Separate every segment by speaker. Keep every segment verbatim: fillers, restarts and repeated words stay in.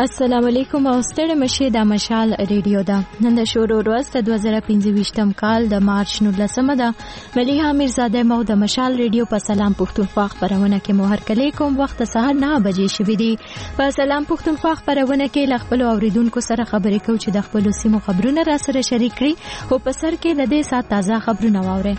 Speaker 1: السلام علیکم او ستړي مشه د مشال ریډیو دا نن د شورو ورځ د دوه زره پنځه ویشتم کال د مارچ نولسمه ده. مليحه میرزاده مو د مشال ریډیو په سلام پښتونخوا خبرونه کې مو هر کله کوم وخت سهار نه بجې شوې دي. په سلام پښتونخوا خبرونه کې ل خپل اوریدونکو سره خبرې کوو چې د خپل سیمو خبرونه را سره شریک کړي او په سر کې د دې سات تازه خبرونه واوري.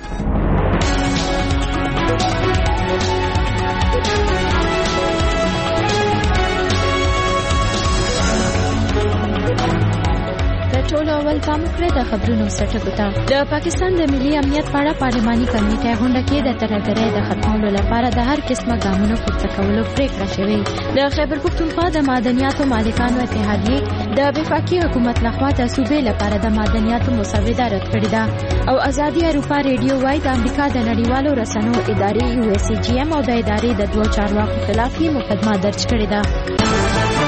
Speaker 1: ټول اول پام کړی د خبرونو سرټکو ته. د پاکستان د ملي امنیت په اړه پارلماني کمیټه غونډه کې د ترهګرۍ د ختمولو لپاره د هر قسمه ګامونو پورته کولو پریکړه شوې. د خیبر پښتونخوا د معدنیاتو مالکانو اتحادیې د وفاقي حکومت لخوا د صوبې لپاره د معدنیاتو مسوده رد کړې ده او ازادي اروپا ریډیو وايي د امریکا د نړیوالو رسنیو ادارې یو اس جی ام او د ادارې د دوه چارواکو خلاف مقدمه درج کړې ده.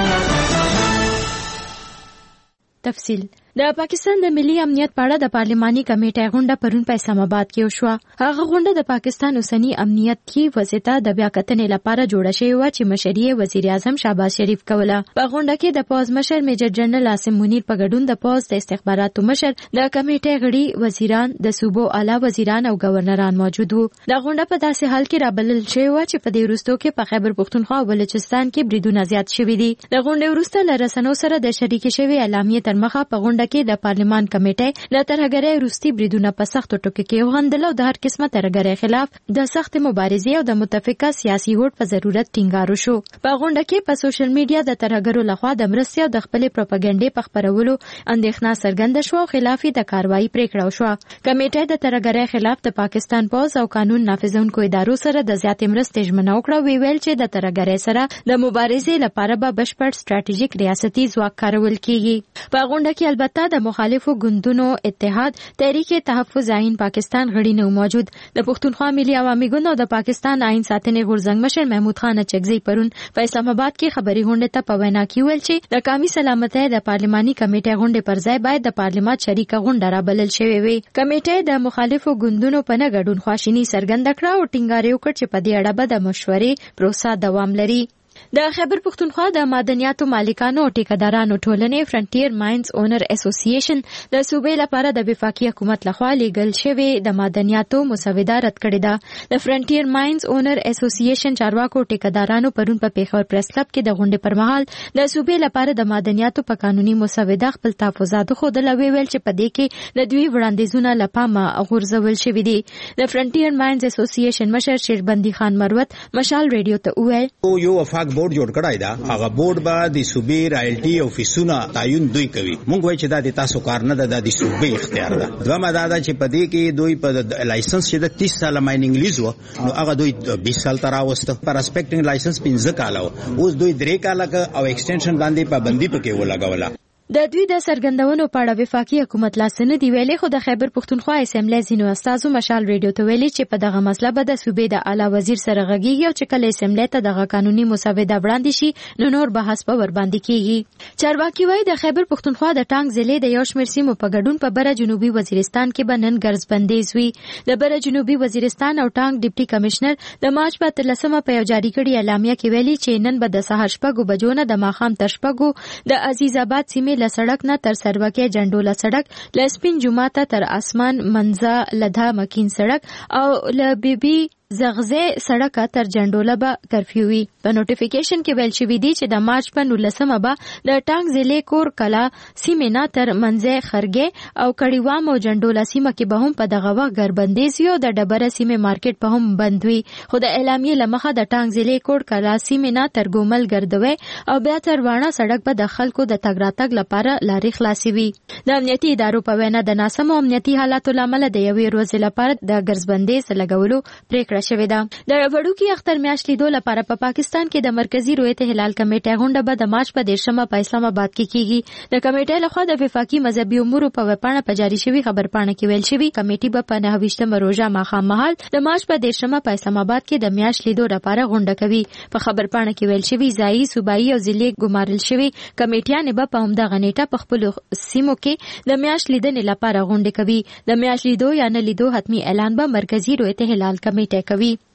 Speaker 1: تفصیل د پاکستان د ملي امنیت په اړه د پارلماني کمیټې غونډه پرون په اسلام آباد کې وشوه. هغه غونډه د پاکستان اوسنی امنیتي وضعیت د بیا کتنې لپاره جوړه شوې و چې مشري وزیر اعظم شهباز شریف کوله. په غونډه کې د پوز مشر میجر جنرال عاصم منیر په ګډون د پوز د استخباراتو مشر د کمیټې غړي وزیران د صوبو اعلی وزیران او گورنران موجود وو. د غونډه په داسې حال کې رابلل شوې و چې په دې وروستو کې په خیبر پښتونخوا او بلوچستان کې بریدونه زیات شوي دي. د غونډې وروسته له رسنیو سره د شریک شوی اعلامیې تر مخه په غونډه کې د پارلمان کمیټې د ترهګرۍ وروستي بریدونه په سختو ټکو کې وغندل او د هر قسمه ترهګرۍ خلاف د سخت مبارزې او د متفقه سیاسي هوډ په ضرورت ټینګار وشو. په غونډه کې په سوشل میډیا د ترهګرو لخوا د مرستې او د خپلې پروپاګاندا په خپرولو اندېښنه څرګنده شوه او خلاف د کاروایی پریکړه وشوه. کمیټې د ترهګرۍ خلاف د پاکستان پوز او قانون نافذونکو ادارو سره د زیاتې مرستې ژمنه وکړه. وی ویل چې د ترهګرۍ سره د مبارزې لپاره به بشپړ ستراتیژیک ریاستي ځواک کارول کیږي. په غونډه کې البته د مخالفو ګوندونو اتحاد تحریک تحفظ آئین پاکستان غړي نه موجود. د پښتونخوا ملي عوامي ګوند او د پاکستان آئین ساتنې غورځنګ مشر محمود خان اچکزي پرون په اسلام آباد کې خبري غونډه ته په وینا کې ویل چې د قومي سلامتۍ د پارلماني کمیټې غونډې پر ځای باید د پارلیمانت شریکه غونډه را بلل شوې وي. کمیټې د مخالفو ګوندونو په نه ګډون خواشیني څرګنده کړه او ټینګار وکړ چې په دې اړه به د مشورې پروسه دوام لري. د خیبر پښتونخوا د معدنیاتو مالکانو او ټیکدارانو ټولنې فرنټیر ماینز اونر اسوسییشن د صوبې لپاره د وفاقي حکومت لخوا لیږل شوې د معدنیاتو مسوده رد کړې ده. د فرنټیر ماینز اونر اسوسییشن چارواکو ټیکدارانو پرون په پیښور پریس کلب کې د غونډې پر مهال د صوبې لپاره د معدنیاتو په قانوني مسوده خپل تحفظات خودل او ویل چې په دې کې د دوی وړاندیزونه لپاره غورځول شوي دي. د فرنټیر ماینز اسوسییشن مشر شیربندي خان مروت مشال ریډیو ته وویل
Speaker 2: یو وفاق بورډ جوړ کړای دا. هغه بورډ به د صوبې رایلټي او فیسونه تعین دوی کوي. مونږ وایي چې دا د تاسو کار نه ده، د صوبې اختیار ده. دومره دا ده چې په دې کې دوی په لایسنس چې د تیس ساله مایننګ لیز و نو هغه دوی بیس سال تر راوسته. پرسپیکټینګ لایسنس پنځه کاله اوس دوی درې کاله او ایکسټنشن باندې پابندي پکې ولګوله.
Speaker 1: د دوی د سرګندونو په اړه وفاقي حکومت لاسنه دی ویلي، خو د خیبر پښتونخوا اسمبلی ځینو استادو مشال ریډیو ته ویلي چې په دغه مسله به د صوبې د اعلی وزیر سره غږیږي او چې کله اسمبلی ته دغه قانوني مسوده وړاندې شي نو نور بحث به ور باندې کیږي. چارواکي وایي د خیبر پښتونخوا د ټانګ ضلع د یو شمېر سیمو په ګډون په بره جنوبي وزیرستان کې به نن ګرځبندیز وي. د بره جنوبي وزیرستان او ټانګ ډیپټي کمشنر د مارچ په اتلسمه په یو جاری کړي اعلامیه کې ویلي چې نن به د سهار شپږو بجو نه د ماښام تر شپږو د عزیز آباد سیمې له سړک نه تر سروکه جنډوله سړک له سپین جومات تر اسمان منځه لدا مکین سړک او له بیبي زغزه سړک تر جنډوله به کرفیو وي. په نوټیفیکیشن کې ویل شوی دی چې د مارچ په نولسمه به د ټانګ ضلع کور کلا سیمې نه تر منځه خرګې او کړیوام او جنډوله سیمه کې به هم په دغه وخت ګربندیز وي او د ډبره سیمې مارکیټ په هم بند وي. خو د اعلامیې لمخه د ټانګ ضلع کور کلا سیمې نه تر ګومل ګردوي او بیا تر وانه سړک به د خلکو د تګ راتګ لپاره لارې خلاصي وي. د امنیتي ادارو په وینا د ناسمو امنیتي حالاتو لامل د یوې ورځې لپاره د ګرځبندیز لګولو پریکړه شوې ده. د وړوکی اختر میاشت لیدو لپاره په پا پاکستان کې د مرکزی رویت هلال کمیټه غونډه به د مارچ په دیرشمه په اسلام آباد کې کیږي. د کمیټې لخوا د وفاقي مذهبي امور په وپاڼه په جاری شوی خبرپاڼه کې ویل شوی کمیټې به په نهه ویشتمه روزه ماښام مهال د مارچ په دیرشمه په اسلام آباد کې د میاشت لیدو لپاره غونډه کوي. په خبرپاڼه کې ویل شوی ځایي صوبایي او ضلعي ګمارل شوی کمیټیان به په همدغه نیټه په خپل سیمو کې د میاشت لیدنې لپاره غونډه کوي. د میاشت لیدو یا نه لیدو حتمی اعلان به مرکزی رویت هلال کمیټه کوي.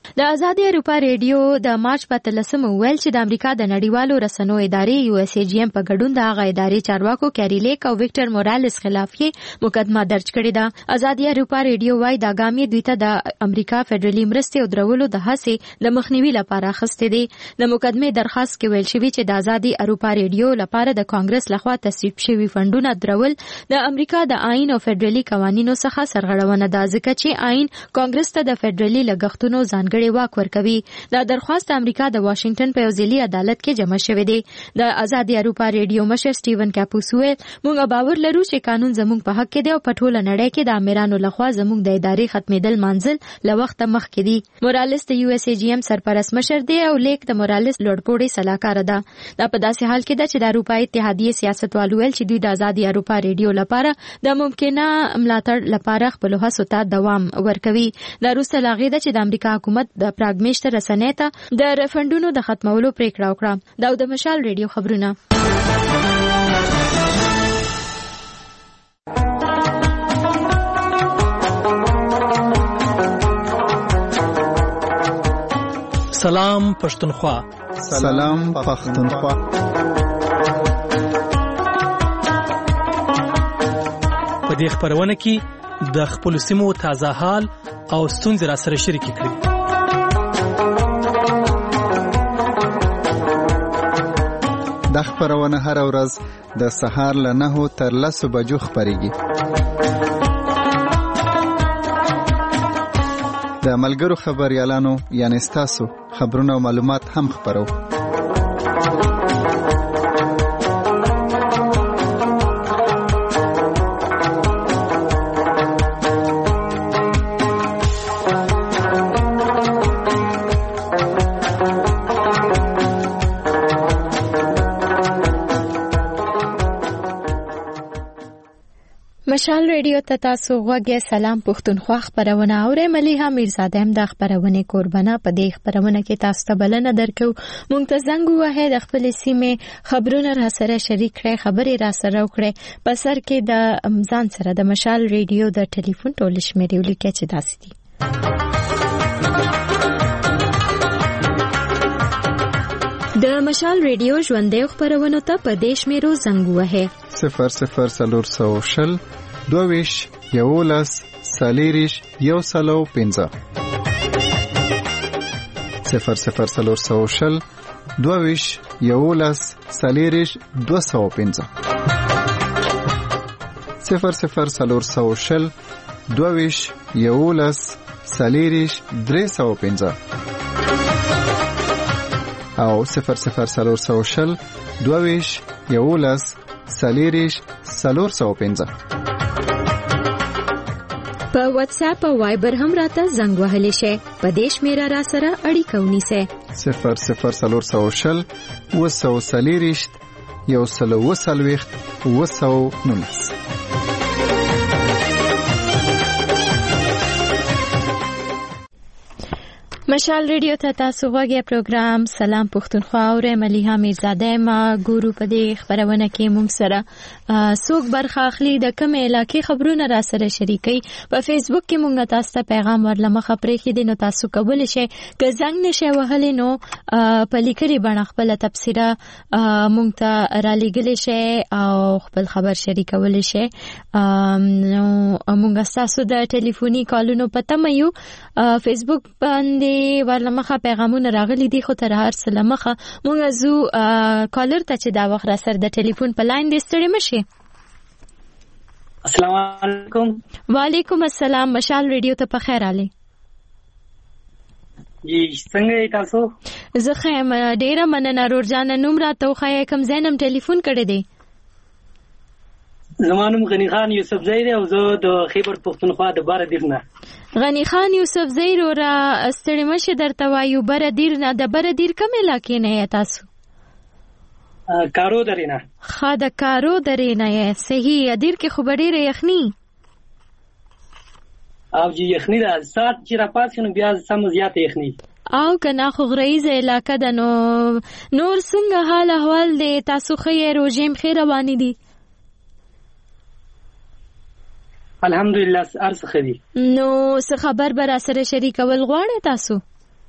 Speaker 1: د آزادي اروپا ریډیو د مارچ په اتلسمه ویل چې د امریکا د نړیوالو رسنیو ادارې یو اس ای جی ایم په ګډون د هغه ادارې چارواکو کیری لیک او وکټر مورالس خلاف یې مقدمه درج کړې ده. آزادي اروپا ریډیو وايي دا ګام یې دوی ته د امریکا فدرالي مرستې او درولو د هڅې د مخنیوي لپاره اخیستی دی. د مقدمې درخواست کې ویل شوی چې د آزادي اروپا ریډیو لپاره د کانګرس لخوا تصویب شوي فندونه درول د امریکا د آئین او فدرالي قوانینو څخه سرغړونه ده، ځکه چې آئین کانګرس ته د فدرالي لګښتونو ځانګړي واک ورکوي. دا درخواست امریکا د واشنگټن په یو ځلي عدالت کې جمع شوی دی. د آزادي اروپا ریډیو مشر سټیون کاپوس ویل موږ باور لرو چې قانون زموږ په حق کې دی او په ټوله نړۍ کې د امیرانو لخوا زموږ د ادارې ختمېدل منزل له وخته مخکې دي. مورالس د یو اس ای جی ایم سرپرست مشر دی او لیک د مورالس لوړپوړی سلاکار ده. دا په داسې حال کې ده چې د اروپای اتحادیې سیاستوالو ویل چې دوی د آزادي اروپا ریډیو لپاره د ممکنه ملاتړ لپاره خپل هڅو ته دوام ورکوي. دا وروسته له هغې ده چې د امریکا حکومت د پراګمیشتر رسنۍ ته د ریفرنډونو د ختمولو پریکړه وکړه. دا د مشال ریډیو خبرونه.
Speaker 3: سلام پښتونخوا.
Speaker 4: سلام پښتونخوا.
Speaker 3: په دې خبرونه کې د خپل سیمو تازه حال او ستونزې را سره شریک کړئ.
Speaker 4: د خبرونه هر ورځ د سهار له نهو تر لسو بجو خبريږي. د ملګرو خبريالانو یعنی ستاسو خبرونه او معلومات هم خبرو.
Speaker 1: مشال ریډیو ته تاسو غوږی. سلام پښتونخوا خبرونه اورئ. ملیحه میرزاده هم د خبرونه قربانه. په دې خبرونه کې تاسو ته بلنه درکو مونږ ته زنګ ووهئ، د خپل سیمې خبرونه را سره شریک کړئ، خبرې را سره وکړئ. په سر کې د ځان سره د مشال ریډیو د ټلیفون ټول شمیرې ولیکئ چې داسې دي: د مشال ریډیو ژوندۍ خبرونه ته په دې شمیرو زنګ ووهئ:
Speaker 4: صفر صفر څلور سوه شل دوویش یولس څلېرویش یو سلو پنځه. صفر صفر څلور سوه شل دوویش یولس څلېرویش دوه سوه پنځه. صفر صفر څلور سوه شل دوویش یولس څلېرویش درې سوه پنځه او صفر صفر څلور سوه شل دوویش یولس څلېرویش څلور سوه پنځه.
Speaker 1: په واتس اپ او وایبر هم راته زنګ وهلی شئ. په دې شمیره را سره اړیکه ونیسئ:
Speaker 4: صفر صفر څلور سوه شل اوه سوه څلېرویش یو سلو اوه څلوېښت اوه سوه نولس.
Speaker 1: مشال ریډیو ته تاسو غوږی. پروګرام سلام پښتونخوا اورئ. ملیحه میرزاده ما ګورو. په دې خبرونه کې موږ سره څوک برخه اخلي، د کومې علاقې خبرونه را سره شریکي. په فیسبوک کې موږ تاسو ته پیغام ورلمخه پرېښی دی، نو تاسو کولی شئ که زنګ نشئ وهلی نو په لیکلي بڼه خپله تبصره موږ ته را لیږلی شئ او خپل خبر شریکولی شئ. نو موږ ستاسو د ټلیفوني کالونو په تمه یو. فیسبوک باندې ورلمخه پیغامونه راغلي دي، خو تر هر څه لمخه موږ زو کالر ته چې دا وخت را سره د ټلیفون په لاین دې ستړي مشي.
Speaker 5: السلام علیکم.
Speaker 1: وعلیکم السلام. مشال ریډیو ته په خیر علي.
Speaker 5: جی څنګه تاسو؟
Speaker 1: زه ښه یم، ډیره مننه. رورجان نوم راته وښایئ، کوم ځای نه ټلیفون کړی دی؟
Speaker 5: زما نوم غنی خان یوسف زئی دی او زه د خیبر پښتونخوا د بارادیر نه.
Speaker 1: غنی خان یوسف زئی را ستړي مشه درته وایو. بارادیر نه، د بارادیر کوم علاقې نه یې تاسو؟
Speaker 5: کارو درې نه.
Speaker 1: ښه، د کارو درې نه یې. صحیح. ادیر کې خو به ډېره یخني
Speaker 5: او جی یخني ده، ساعت چې را پاسې نو بیا سم زیاته یخني
Speaker 1: او کنه خو غریزه علاقه ده. نو نور څنګه حال احوال دی؟ تاسو ښه روژې ښې روانې دي؟
Speaker 5: الحمدلله هر څه ښه دي.
Speaker 1: نو څه خبر به را سره شریکول غواړئ تاسو؟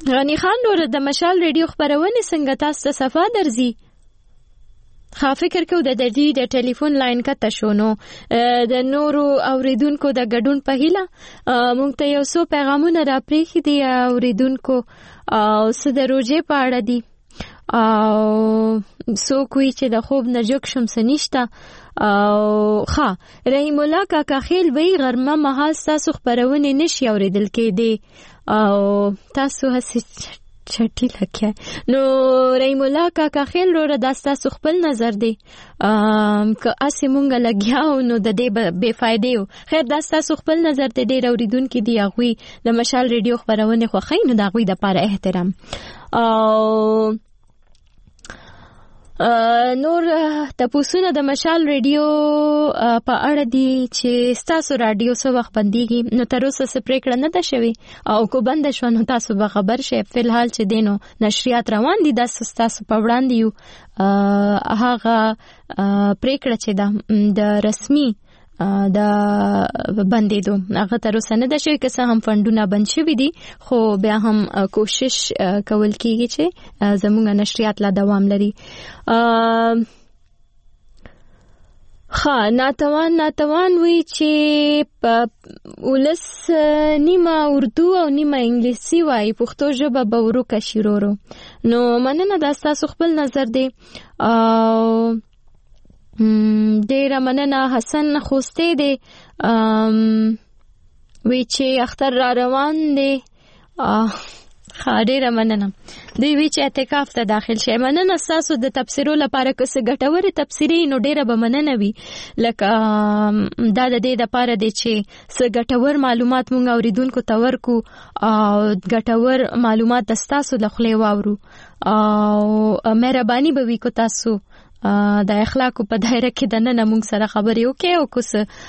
Speaker 1: غنی خان نور د مشال ریډیو خبرونه څنګه تاسو ته صفه درځي؟ خا فکر کو د دې د ټلیفون لاین کته شونو د نورو اوریدونکو د ګډون په هیله مونږ ته یو څو پیغامونه را پریخي دي اوریدونکو او څه د روزې په اړه دي او سو کوی چې د خوب نه جوګ شم سنشتا او ښا رحیم الله کاکا خیل وی غرمه مهال تاسو خبرونه نشي اوریدل کېدی او تاسو هڅه چټی لکه نو رحیم الله کاکا خیل رو داستا خپل نظر دی ام که اسی مونږ لګیاو نو د دې بے فائدې خیر داستا خپل نظر ته ډیر اوریدونکو دی غوي د مشال ریډیو خبرونه خو خین د غوي د پاره احترام او نور تاسو د مشال ریډیو په اړه دي چې تاسو رادیو سو وخت بنديږي نو تر اوسه څه پریکړه نه ده شوی او کو بند شو نو تاسو به خبر شئ فلحال چې دینو نشریات روان دي د تاسو په وړاندې یو هغه پریکړه چې د رسمي د بندیدو هغه تر اوسه نه ده شوی که څه هم فندونه بند شوي دي خو بیا هم کوشش کول کیږي چې زموږ نشریات لا دوام لري. ها ناتوان ناتوان وی چې ولس نیمه اردو او نیمه انګلیسي وای پښتو ژبه به ورکه شیرورو نو مننه دا تاسو خپل نظر دی او ډیر مننه حسن خوسته دی وی چې اختر را روان دی خاډیره مننه دی وی چې اعتکاف ته داخل شي مننه تاسو د تفسیرو لپاره کس ګټوري تفسیری نو ډیره به مننه وی لکه دا د دې لپاره دی چې څه ګټور معلومات مونږ اوریدونکو ته ورکو او ګټور معلومات تاسو له خلې واورو او مهرباني به وی کو تاسو د اخلاق په دایره کې د نن موږ سره خبرې وکړو او کوس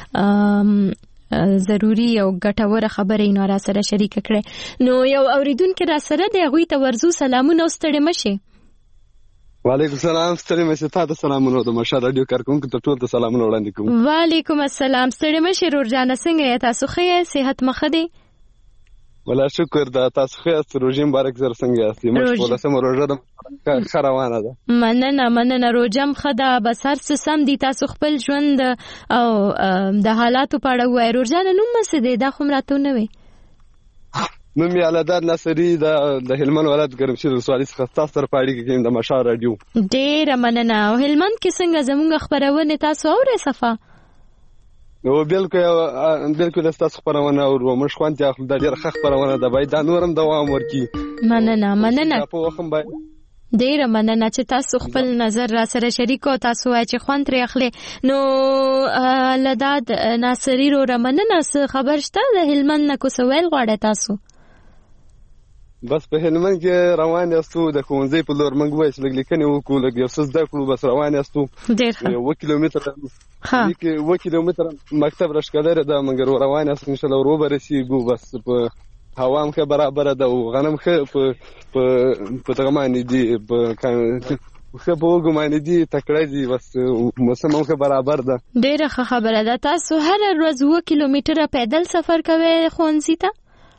Speaker 1: ضروری او ګټوره خبرې نو را سره شریک کړي نو یو اوریدونکو را سره دی غوي ته ورزو سلامونه ستړي مشه.
Speaker 6: وعلیکم السلام ستړي مشه تاسو سلامونه د مشال رادیو کارکونکو ته ټول ته سلامونه وړاندې کوم.
Speaker 1: وعلیکم السلام ستړي مشه رورجان څنګه تاسو ښه صحت مخه دي؟
Speaker 6: ولا شکر دا تاسو ښه روزه مبارک زر څنګه یاستئ مشکل سم روزه ده خروانه ده
Speaker 1: مننه مننه روزم خدا بس هر څه سم دي تاسو خپل ژوند او د حالاتو په اړه وایي روزانه نوم څه دی دا خو راته نه وي
Speaker 6: نوم یې علادار ناصری د هلمند ولایت ګرمسیر ولسوالۍ څخه تاسو سره پاړی کې د مشال رادیو
Speaker 1: ډیر مننه او هلمند کې څنګه زموږ خبرونه تاسو اورئ صفه
Speaker 6: نو بالکل بالکل تاسو خبرونه او موږ خوان ته د ډیر ښه خبرونه د باید د نورم دوام ورکي
Speaker 1: مننه مننه
Speaker 6: په وخت باندې
Speaker 1: ډیر مننه چې تاسو خپل نظر را سره شریکو تاسو وای چې خوان تر اخلي نو لداد ناصری رو رمننه خبر شته د هلمند نه کو سوال غواړی تاسو
Speaker 6: بس په هلمند کې روان یاستو د ښوونځي په لور موږ وایي چې لږ لیکنې وکړو لږ یو څه زده کړو بس روان یاستو اوه کیلومتره اوه کیلومتره مکتب راښکلی ده مګر روان یاستو انشاءالله ور وبرسېږو بس په هوا هم ښه برابره ده او غنم ښه په دغه باندې دي ښه په وږو باندې دي تکړه دي بس موسم هم ښه برابر ده
Speaker 1: ډېره ښه خبره ده تاسو هره ورځ اوه کیلومتره پیدل سفر کوئ ښوونځي ته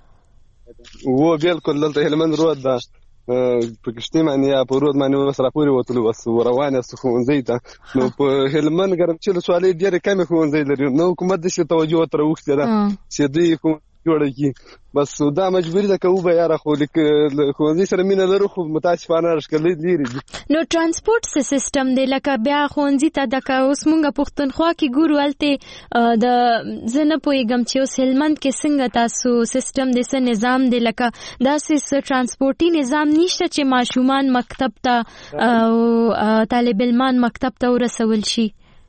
Speaker 6: و بالکل دلته هلمند رود ده په کشتۍ باندې یا په رود باندې بس راپورې وتلو بس روان یاستو ښوونځي ته نو په هلمند ګرمسیر ولسوالۍ ډېرې کمې ښوونځي لري نو حکومت داسې توجه ورته راوښتې ده چې دوی جوړه کی بس دا مجبوری ده که و به یاره خو ښوونځي سره مینه لرو خو متاسفانه راښکلی لري دي
Speaker 1: نو ترانسپورټ سیستم دی لکه بیا ښوونځي ته دکه اوس مونږ پښتونخوا کې ګورو هلته د زه نه پوهېږم چې اوس هلمند کې څنګه تاسو سیستم دی څه نظام دی لکه داسې څه ترانسپورټي نظام نشته چې ماشومان مکتب ته او طالب علمان مکتب ته ورسول شي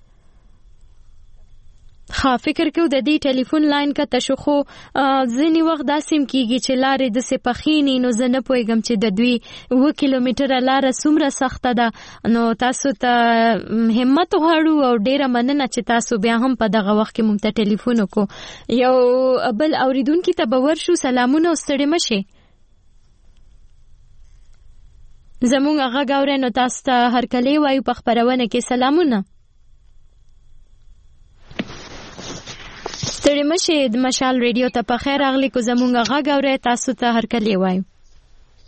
Speaker 1: ها فکر کو د دې ټلیفون لاین کا تشخو ځینی وخت داسیم کیږي چې لارې د سپخینی نو زه نه پوهیږم چې د دوی اوه کیلومتره لار څومره سخته ده نو تاسو ته همت وغواړو او ډیره مننه چې تاسو بیا هم په دغه وخت کې مونږ ته ټلیفون وکړو یو بل اوریدونکو ته به ورشو سلامونه ستړي مشه زمونږ غږ اورئ نو تاسو ته هرکلی وایو په خپرونه کې سلامونه ستړي مشه د مشال ریډیو ته په خیر راغلی کو زمونږ غږ اورئ تاسو ته هرکلی وایو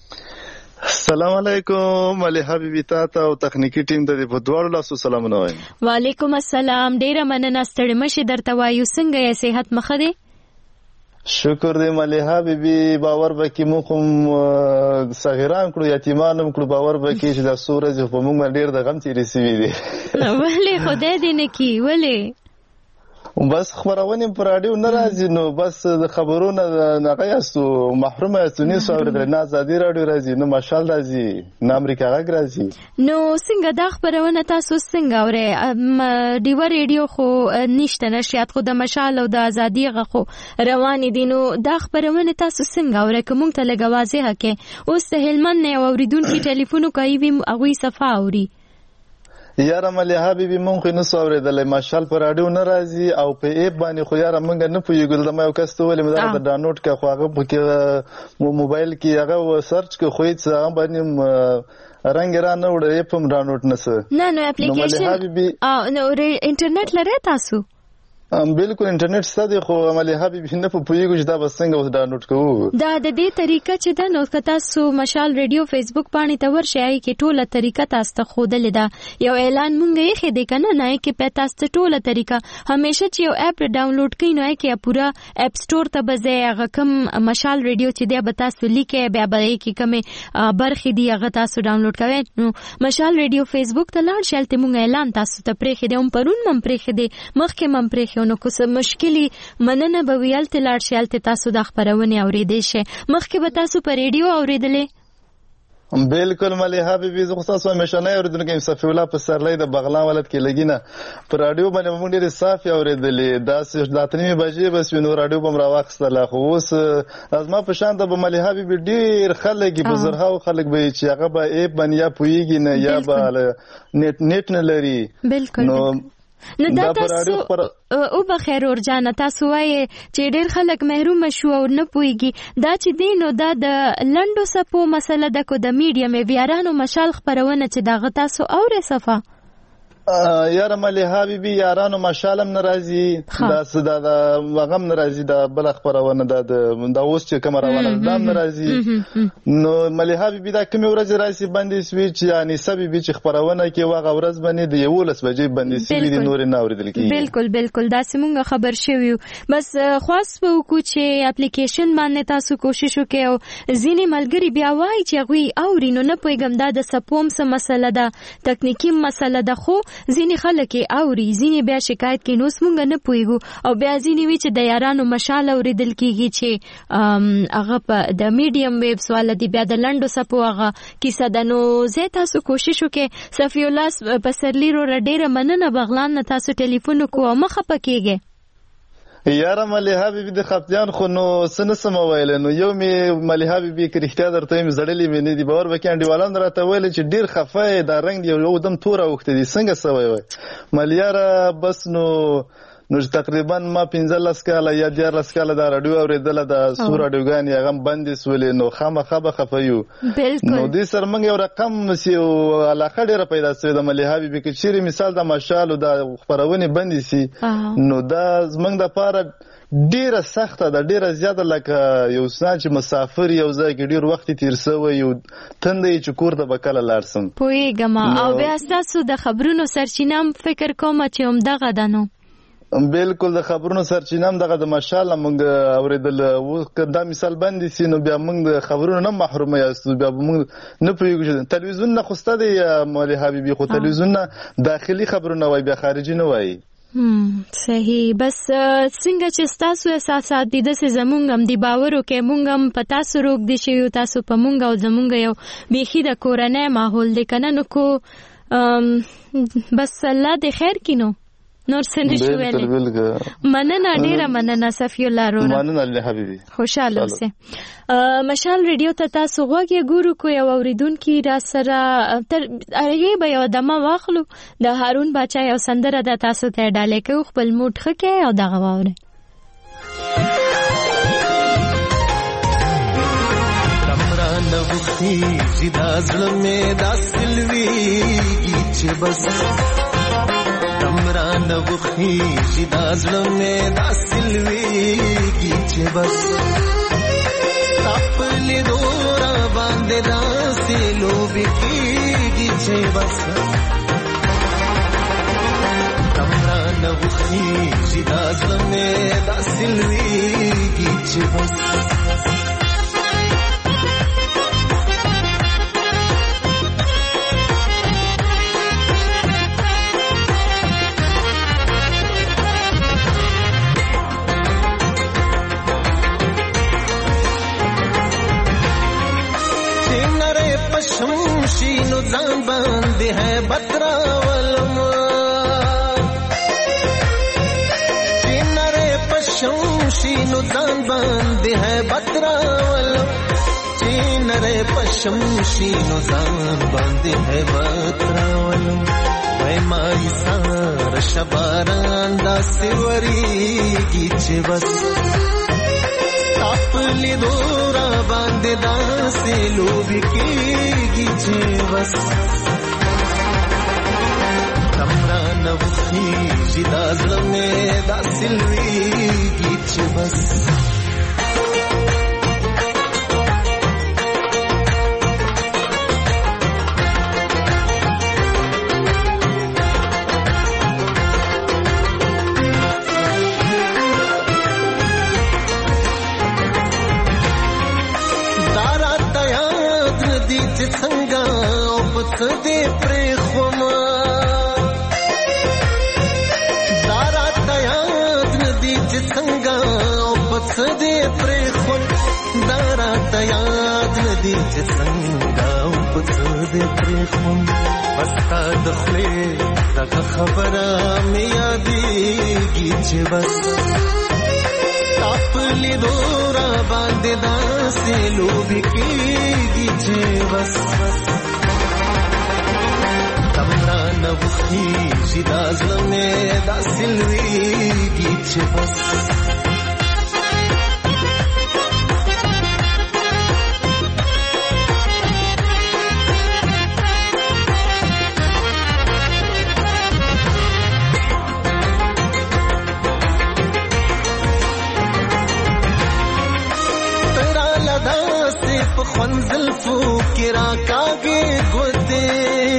Speaker 7: سلام علیکم علي حبیبي تاسو او تخنیکی ټیم ته په دواړو لاسو سلامونه وایم.
Speaker 1: وعلیکم السلام. ډیره مننه ستړي مشه درته وایو. څنګه یې صحت مخه دی؟
Speaker 7: شکر دې علي حبیبي. باور وکي مو کوم صغیران کړو یتیمانم کړو باور وکي چې د سورج په موږ ډیر د غم تیری سوي دي.
Speaker 1: ولې خدای دې نه کی ولې
Speaker 7: بس خبرونه پر راډیو نه راځي نو بس د خبرونو نه یاستو محرومه یاستو نه سوړل نه ازادي راډیو راځي نو مشال راځي نه امریکا غږ راځي.
Speaker 1: نو څنګه دا خبرونه تاسو څنګه اورئ؟ دیو ریډیو خو نشته نشریات خو د مشال او د ازادي غږ خو روان دي نو دا خبرونه تاسو څنګه اورئ؟ کوم ته لګ واضحه کې اوس ته هلمن نه اوریدونکو ټلیفون کوي وي هغه صفه اوري.
Speaker 7: یاره علي حبیبي مونږ نه سو اوریدل مشال پر راډیو نه راځي او په ایپ باندې خو یاره مونږ نه پویګل د ما یو کس ته ولې مدار د ډاونلوډ کا خو هغه په کې موبایل کې هغه سرچ کې خو هیڅ هغه باندې رنگ را نه وړي ایپ هم ډاونلوډ نسه.
Speaker 1: نه نو اپلیکیشن ا نو انټرنیټ لري تاسو؟
Speaker 7: ام بالکل انټرنیټ ستاسو خو علي حبیبي نه په پویګو چې دا بس څنګه اوس ډاونلوډ کوو.
Speaker 1: دا د دې طریقه چې دا نو کتا سو مشال ریډیو فیسبوک باندې ته ورشي کې ټوله طریقه تاسو ته خودلې ده یو اعلان مونږ یې خې دې کنه نه کې په تاسو ټوله طریقه همیشه چې یو اپ ډاونلوډ کین نو کې پورا اپ سٹور ته بځه هغه کم مشال ریډیو چې دی به تاسو لیکه بیا به کې کمه برخې دی هغه تاسو ډاونلوډ کوئ. نو مشال ریډیو فیسبوک ته لاړ شالته مونږ اعلان تاسو ته پرې خې دې هم پرون مم پرې خې دې مخکې مم پرې نو کوم مشکلی مننه به ویل ته لاړ شالته تاسو د خبرونه اوریدې شه مخکې به تاسو په ریډیو اوریدلې؟
Speaker 7: بالکل علي حبیبي زه خو تاسو همیشه نه اوریدونکو یم صفی الله په سرلې د بغلان ولایت کې لګینه په رادیو باندې موږ ډېر صاف اوریدلې دا داتنی بجې بس نو رادیو بم راوخستله خو اوس از ما په شان د علي حبیبي ډېر خلک په زرهاو خلک به چې هغه به ایپ باندې یا پویږي نه یا به نت نت نه لري.
Speaker 1: بالکل نو دا تاسو او بخیر ورجانه تاسو وایي چې ډېر خلک محروم شو او نه پويږي دا چې دینو دا د لندو سپو مسله د کو د میډیم ویارانو مشال خبرونه چې دا غ تاسو اورې صفه
Speaker 7: یاره علي حبیبي یارانو مشالم ناراضي دا صدا د وغم ناراضي دا بل خبرونه دا د اوس چې کوم روانه دا ناراضي نو علي حبیبي دا کوم ورځ راسي باندې سويچ یعنی سبب چې خبرونه کې واغ ورځ باندې د یولس بجې باندې سوي د نور نه اوریدل کی.
Speaker 1: بالکل بالکل دا سیمه خبر شوی بس خاص په کو چې اپلیکیشن باندې تاسو کوشش وکړئ او ځینې ملګری بیا وایي چې غوي اورینو نه پويګم دا د سپوم سم مسله ده تکنیکی مسله ده خو ځینې خلک اوري ځینې بیا شکایت کوي نو څنګه نه پويګو او بیا ځینې وی چې د یارانو مشال اوریدل کیږي چې هغه په د میډیم ویب سوال دی بیا د لندو سپو هغه کیسه د نو زه تاسو کوشش وکړئ صفی الله پسرلی رو ډیره مننه بغلان نه تاسو ټلیفون کوو مخه پکېږي.
Speaker 7: یاره علي حبیبي د خپجان خو نو سن سم ویل نو یو می علي حبیبي کرختیا درته می زړلې مې نه دی باور وکړ دیوالان راته ویل چې ډیر خفه دا رنگ دی یو دم تور اوخته دي څنګه سوي وای ملياره بس نو نو تقریبا ما پنځه لس کاله یا دیار لس کاله دا رادیو اوریدل د سور رادیوګان هغه بندې سولې نو خامخا به خفیو نو دې سر موږ یو رقم سیو علاقه ډیره پیدا شوه د علي حبیبي کې چیرې مثال د مشال او د خبرونه بندې سي نو دا زمنګ د پاره ډیره سخته ده ډیره زیاته لکه یو سان چې مسافر یو ځای کې ډیر وخت تیر سوی یو تندې چې کور د بکله لارسم
Speaker 1: پویګم او بیا تاسو د خبرونو سرچینم فکر کوم چې هم دغه دنو
Speaker 7: بالکل د خبرونو سرچینم دغه د مشال موږ اوریدل و دا مثال باندې سي نو بیا موږ د خبرونو نه محروم یاستو بیا موږ نه پوهیږو تلویزیون نه خوسته دی علي حبیبي خو تلویزیون نه داخلي خبرونه وای بیا خارجي نه وای.
Speaker 1: صحیح بس څنګه چې تاسو احساسات دي د زمونږ هم دی باور وکي مونږ هم پتا سره روک دي چې تاسو په مونږ او زمونږ یو بيخي د کورنۍ ماحول دی کنه نو کو بس الله دې خیر کینو نور سن شو ویلې مننه ډیره مننه صفی الله رونا
Speaker 7: مننه علي حبیبي
Speaker 1: خوشاله اوسه مشال ریډیو ته تاسو غوږی ګورو کو یو اوریدونکو را سره تر هغه به یو دمه واخلو د هارون بچا یو سندره د تاسو ته ډالې کو خپل موټ خکې او دغه واوره
Speaker 8: کمرا نوخي زیدا زلمه داسلوي چې بس کمرا نوخي زیدا زلمه داسلوي چې بس خپل دورا باندې باندې داسې لوبې کېږي چې بس دم رانه وخېږي دا زړه مې داسې لوېږي چې بس شمشینو ځان باندې ہے بتراولم چینره پشمشینو ځان باندې ہے بتراولم چینره پشمشینو ځان باندې ہے بتراولم وای مای سار شباران دا سیوریږي چې بس خپلی دورا باندې داسې لوبې کېږي چې بس دم رانه وخېږي دا زړه مې داسې لوېږي چې بس څنګه او پڅ دې پرې خوما دارات یاد ندی چې څنګه او پڅ دې پرې خون دارات یاد ندی چې څنګه او پڅ دې پرې خون پستا دخلې دا خبره مې یادېږي چې بس خپلی دورا باندې داسې لوبې کېږي چې بس دم رانه وخېږي دا زړه مې داسې لوېږي چې بس خونزل فو کرا کاگے گوتے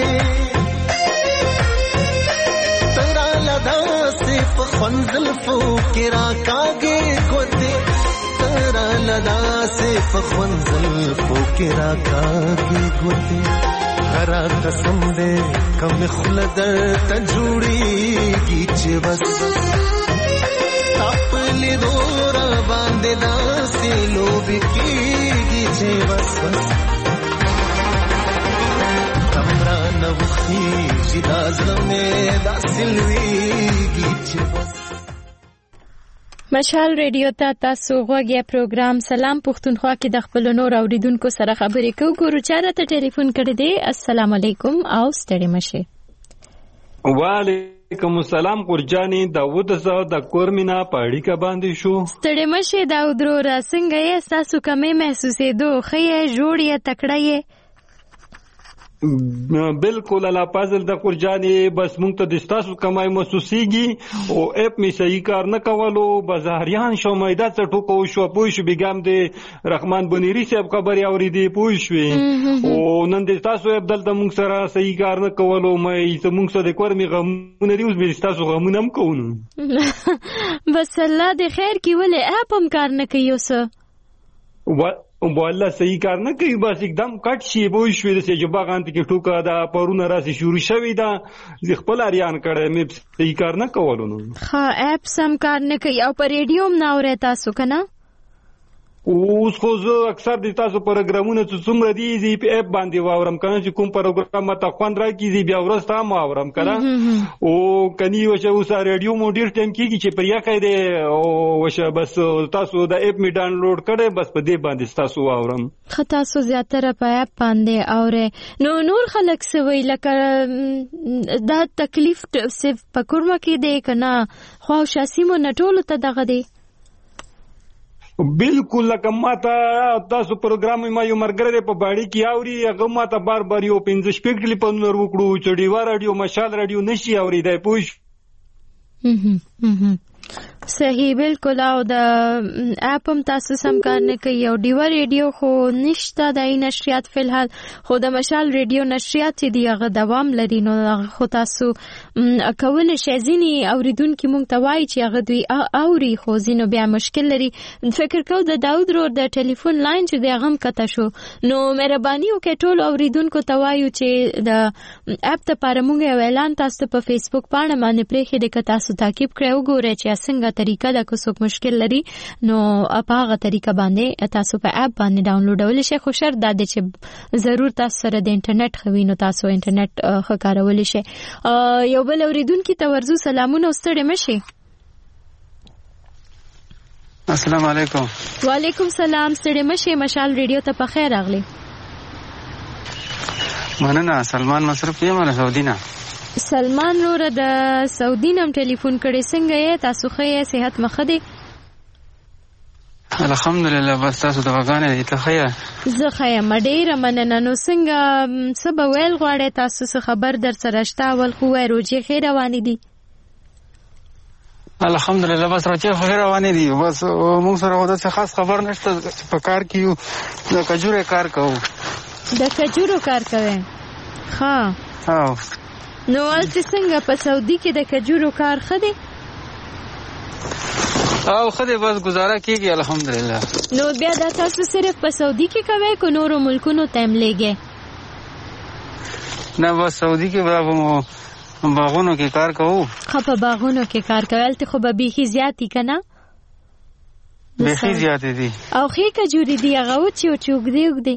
Speaker 8: ترا لدا سے خونزل فو کرا کاگے گوتے ترا لدا سے خونزل فو کرا کاگے گوتے ہرا قسم دے کم خلدر تجوڑی کی چھ بس خپلی دورا باندې داسې لوبې کېږي چې بس بس دم رانه وخېږي دا زړه مې داسې لوېږي چې بس
Speaker 1: مشال ریډیو ته تاسو غوږی پروګرام سلام پښتونخوا کې د خپل نور اوریدونکو سره خبرې کوو. ګورو چاره ته ټلیفون کړی دی. السلام علیکم او ستړي مشه.
Speaker 9: وعلیکم السلام قرجانی داوود زه د کورمینا پاړی کا باندې شو.
Speaker 1: ستړي مشه داوود رو را څنګه یې تاسو کمې محسوسې دو خې جوړې تکړه یې
Speaker 9: بالکل الله فضل د قرجانی بس مونږ ته د تاسو کمای محسوسيږي او اپ می صحیح کار نه کولو بازاریان شو مېدا څه ټکو شو پوه شو بیګم د رحمان بنيري صاحب خبري اورېدي پوه شو او نن د تاسو اپ دلته مونږ سره صحیح کار نه کولو مې ته مونږ سره د کور می غمونه دی اوس به تاسو غمونه هم کوو
Speaker 1: بس الله د خیر کی ولې اپ هم کار نه کوي اوس
Speaker 9: والله صحیح کار نه کوي بس एकदम کټ شي بوې شوې د سجبا غانت کې ټوکا دا پرونه راسي شروع شوی دا ز خپل اریان کړه مې صحیح کار نه کولو نو
Speaker 1: ها اپ سم کار نه کوي او پر ریډیو هم نه اوري تاسو کنه
Speaker 9: اوس خو زه اکثر د تاسو پروګرامونه څومره دي زی په اپ باندې واورم کنه چې کوم پروګرام ماته خوان راکې زی بیا ورسته ما واورم کنه او کني وشه اوس ریډیو مو ډیر ټایم کېږي چې پریا کېده او وشه بس تاسو د اپ می ډاونلوډ کړئ بس په دې باندې تاسو واورم
Speaker 1: خطا سو زیاتره په اپ باندې اوره نو نور خلک سوي لکه دا تکلیف صرف په کورما کې دی کنه خو شاسمو نټول ته دغه دی
Speaker 9: بالکل لکه ماته تاسو پروګرام ما یو مرګره په باړی کې اوري هغه ماته بار بار یو پنځه شپږ ټلیفون ورکړو چې ډیوا رادیو مشال رادیو نشي اوري دی پوښ
Speaker 1: صحیح بالکل. او د اپ هم تاسو سم کار نه کوي او ډیوا ریډیو خو نشته د نشریات فلحال، خو د مشال ریډیو نشریات چې دی هغه دوام لري نو خو تاسو کول شي ځینی اوریدونکو مونږ ته وایي چې هغه دوی اوري خو ځینو بیا مشکل لري. فکر کو د داود رو د ټلیفون لاین چې دی هغه کته شو نو مهرباني وکړئ ټول اوریدونکو ته وایو چې د اپ ته پر مونږ اعلان تاسو په فیسبوک باندې باندې پرې خې د تاسو تعقیب کړئ وګورئ چې څنګه طریقه د کوڅوک مشکل لري نو په هغه طریقه باندې تاسو په اپ باندې ډاونلوډول شي. خو شرط دا دی چې ضرور تاسو سره د انټرنیټ خوي نو تاسو انټرنیټ ښه کارول شي. یو بل اوریدونکو ته ورزو سلامونه ستړي مشي.
Speaker 10: السلام علیکم.
Speaker 1: وعلیکم سلام. ستړي مشي. مشال ریډیو ته په خیر راغلی.
Speaker 10: مننه. سلمان مصرف یم له سعودي نه.
Speaker 1: سلمان نور د سعودي نم ټلیفون کړي څنګه یې تاسو خې صحت مخه دي؟
Speaker 10: الحمدلله. بس تاسو دغاګانې ته خې
Speaker 1: زه خې مډېره مننه. نو څنګه سبا ویل غواړې تاسو څه خبر در سره شته ول خو روجي خیر روانې دي؟
Speaker 10: الحمدلله بس روجي خیر روانې دي. بس موږ سره ودا څه خاص خبر نشته په کار کې د کجوره کار کوو.
Speaker 1: د کجورو کار کوي؟ ها
Speaker 10: او
Speaker 1: نو الته څنګه په سعودي کې د کجورو کار خدي؟
Speaker 10: او خدي بس گزاره کیږي الحمدلله.
Speaker 1: نو بیا د تاسو صرف په سعودي کې کوي کو نورو ملکونو ته هم لګي؟
Speaker 10: نه بس سعودي کې به مو باغونو کې کار کوو.
Speaker 1: خو په باغونو کې کار کول ته خو به بيخي زیاتی کنه؟
Speaker 10: بيخي زیات دي.
Speaker 1: او خې کجوري دی هغه و چې چوک دی وګ دی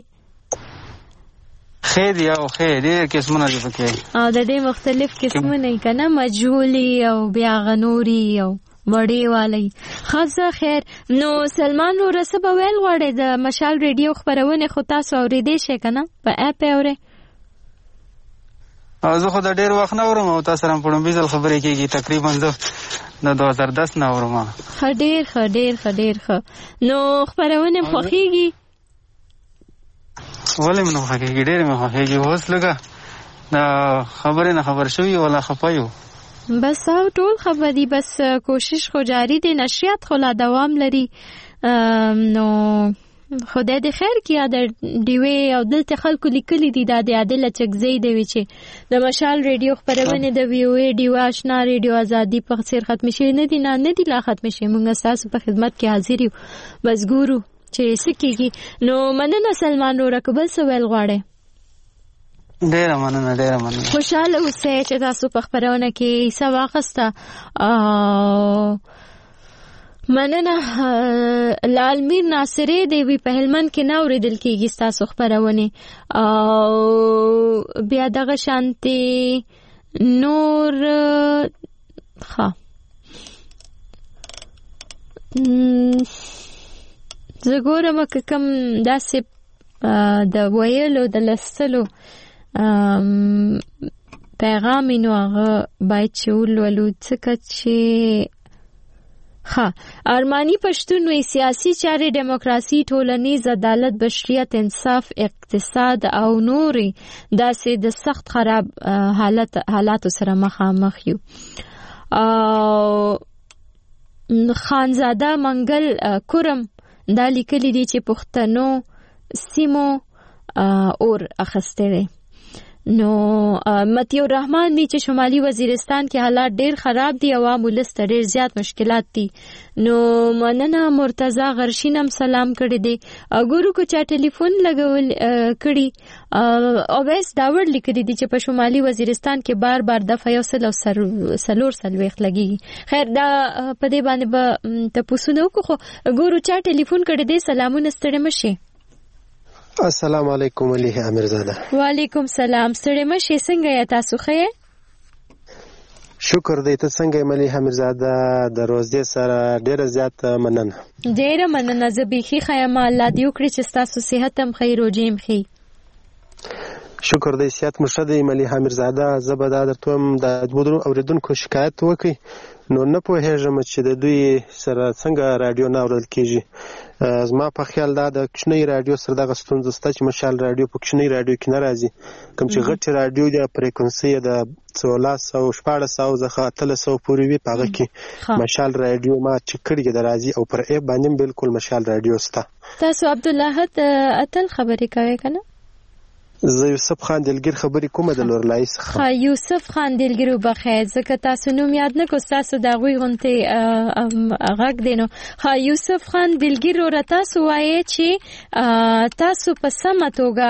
Speaker 10: خې دی او خې دی قسمونه دي پکې
Speaker 1: او د دې مختلف قسمونه کنه مجهولي او بیا غنوري او وړي والی. خاصه خیر. نو سلمان نور سبا ویل غواړي د مشال ریډیو خبرونه خو تاسو اوریدئ شئ کنه په اپ اورئ؟
Speaker 10: او زه خو د ډیر وخت نه اورم او تاسو سره په ډېر بيزل خبرې کېږي. تقریبا زه د دوه هزار دس نه اورم.
Speaker 1: خډیر خډیر خډیر خ نو خبرونه خوخيږي.
Speaker 10: ولې منو خوخيږي؟ ډېر مې خوخيږي. اوس لګه دا خبرې نه خبر شوی ولا خپایو.
Speaker 1: بس او ټول خبر دي. بس کوشش خو جاری دي. نشریات خو لا دوام لري. نو خدای دې خیر کړي. د دیوی او دلته خلکو لیکلي دي د عادل چکزی دی چې د مشال ریډیو خبرونه د وی او ای دیو آشنا ریډیو ازادي په څیر ختم شي نه دي نه نه دي لا ختم شي. موږ تاسو په خدمت کې حاضر یو. بس ګورو چې سکیږي. نو مننه سلمان نور کبل سوال غواړي.
Speaker 10: ډیره مننه ډیره مننه.
Speaker 1: خوشاله اوسئ چې تاسو په خبرونه کې حصہ واخیسته. او مننه. لالمیر ناصری دی وی په هلمند کې نه اوریدل کېږي تاسو خبرونه او بیا دغه شانتي نور ښه زه ګورم که کوم داسې د ویلو د لستلو پیغام نو هغه باید چې ولولو څکه چې ها ارمانی پښتون وی سیاسي چارې دیموکراسي ټولنیز عدالت بشریت انصاف اقتصاد او نوري داسې د سخت خراب حالت حالات سره مخامخ یو. او خانزاده منګل کورم دا لیکلي دي چې پښتنو سیمو اور اخسته دي. نو متیو رحمان دی چې شمالي وزیرستان کې حالات ډېر خراب دي. عوام ولست ډېر زیات مشکلات دي. نو مننه. مرتضی غرشینم سلام کړی دی. ګورو کو چا ټلیفون لګول کړي او بس داور لیکلی دي چې په شمالي وزیرستان کې بار بار د فیصل او سلور سلويخ لګي. خیر دا په دې باندې به تاسو نو کو ګورو چا ټلیفون کړی دی. سلامونه ستړي مشي.
Speaker 11: السلام علیکم علی امیرزاده.
Speaker 1: وعلیکم سلام. ستړي مشي. څنګه یا تاسو ښه؟
Speaker 11: شکر دې. ته څنګه ملي امیرزاده؟ د روزې سره ډیره زیات مننه.
Speaker 1: ډیره مننه. زه بيخي خیمه الله دې وکړي چې تاسو صحت هم خیر او جیم خي.
Speaker 11: شکر دی سیات مشه دی ملي حمیرزاده. زه به دا درته وایم د دوه درو اورېدونکو شکایت وکړي نو نه پوهېږم چې د دوی سره څنګه راډیو نه اورېدل کېږي. زما په خیال دا د کوچنۍ راډیو سره دغه ستونزه شته چې مشال راډیو په کوچنۍ راډیو کې نه راځي. کوم چې غټې راډیو د فریکونسي یې د څوارلس سوه شپاړس سوه څخه اتلس سوه پورې وي، په هغه کې مشال راډیو ما چک کړي د راځي او پر ایپ باندې بالکل مشال راډیو شته.
Speaker 1: تاسو عبدالله اتل خبرې کوئ که نه؟
Speaker 11: زه یوسف خان دلګیر خبرې کومه د لورلایي څخه.
Speaker 1: ښه یوسف خان دلګیر وبخیر ځکه تاسو نوم یاد نه کړو، ستاسو د هغوی غوندې غږ دی نو. ښه یوسف خان دلګیر وروره تاسو وایئ چې تاسو په سمه توګه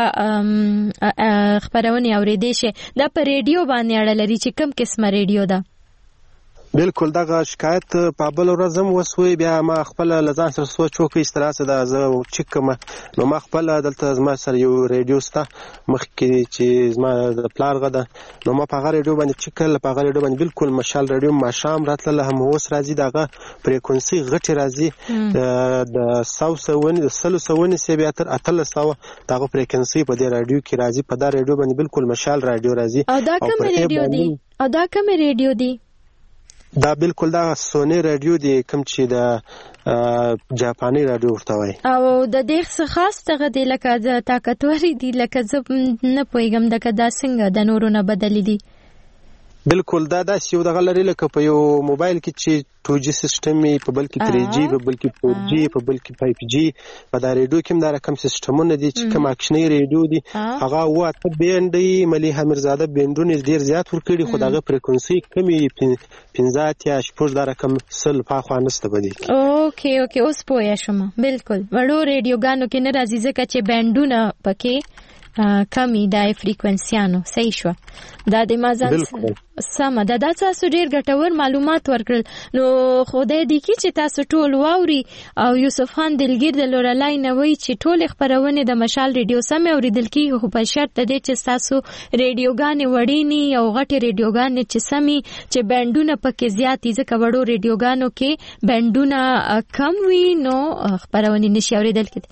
Speaker 1: خپرونې اورېدی شئ. دا په ریډیو باندې اړه لري چې کوم قسمه ریډیو ده؟
Speaker 11: بالکل دغه شکایت په بل ورځ هم وسوی، بیا ما خپل له ځان سره سوچ وکړ استراسه ده زه چک کوم نو ما خپل دلته زما سره یو ریډیو سته مخکې چې زما د پلار غه ده نو ما په هغه ریډیو باندې چک کړل، په هغه ریډیو باندې بالکل مشال ریډیو ماښام راتلله هم اوس راځي، دغه فریکونسي غټې راځي د سو سوه سلو سوه نیسې بیا تر اتلس سوه دغه فریکونسي په دې راډیو کې راځي. په دا ریډیو باندې بالکل مشال راډیو راځي.
Speaker 1: او دا کوم ریډیو دی؟ او دا کوم ریډیو دی؟
Speaker 11: دا بالکل دا سونی رادیو دی کوم چې د جاپانی رادیو ورته وایي.
Speaker 1: او د دې څه خاص دغه دی لکه د طاقتوري دی لکه زه نه پوهېږم دغه دا څنګه د نورو نه بدلې دي؟
Speaker 11: بالکل دا داسې یو دغه لري لکه په یو موبایل کې چې ټو جي سیسټم وي، په بل کې تھری جي، په بل کې فور جي، په بل کې فایو جي. په دا ریډیو کې هم دا رقم سیسټمونه دي چې کوم اکشني ریډیو دي هغه اوه اته بینډ دی. ملي حمیرزاده بینډونه ډېر زیات ورکړي خو دغه فریکونسي کمې پنځه اتیا شپږ دا رقم سل پاخوا نسته په دې کې.
Speaker 1: اوکې اوکې اوس پوه شوم. بالکل وړو ریډیوګانو کې نه راځي ځکه چې بینډونه پکې کمی د فریکونسیانو. صحیح شو. دا د مازن سمه ده. دا تاسو ډیر ګټور معلومات ورکړل. نو خدای دې کړي چې تاسو ټول واوري او یوسف خان دلګیر د لورلای نه وایي چې ټول خپرونې د مشال ریډیو سمې اوریدل کیږي، خو په شرط دی چې تاسو ریډیوګانې وړې ني او غټې ریډیوګانې چې سمې چې بینډونه پکې زیات دي ځکه وړو ریډیوګانو کې بینډونه کم وي نو خپرونې نشي اوریدل کېدای.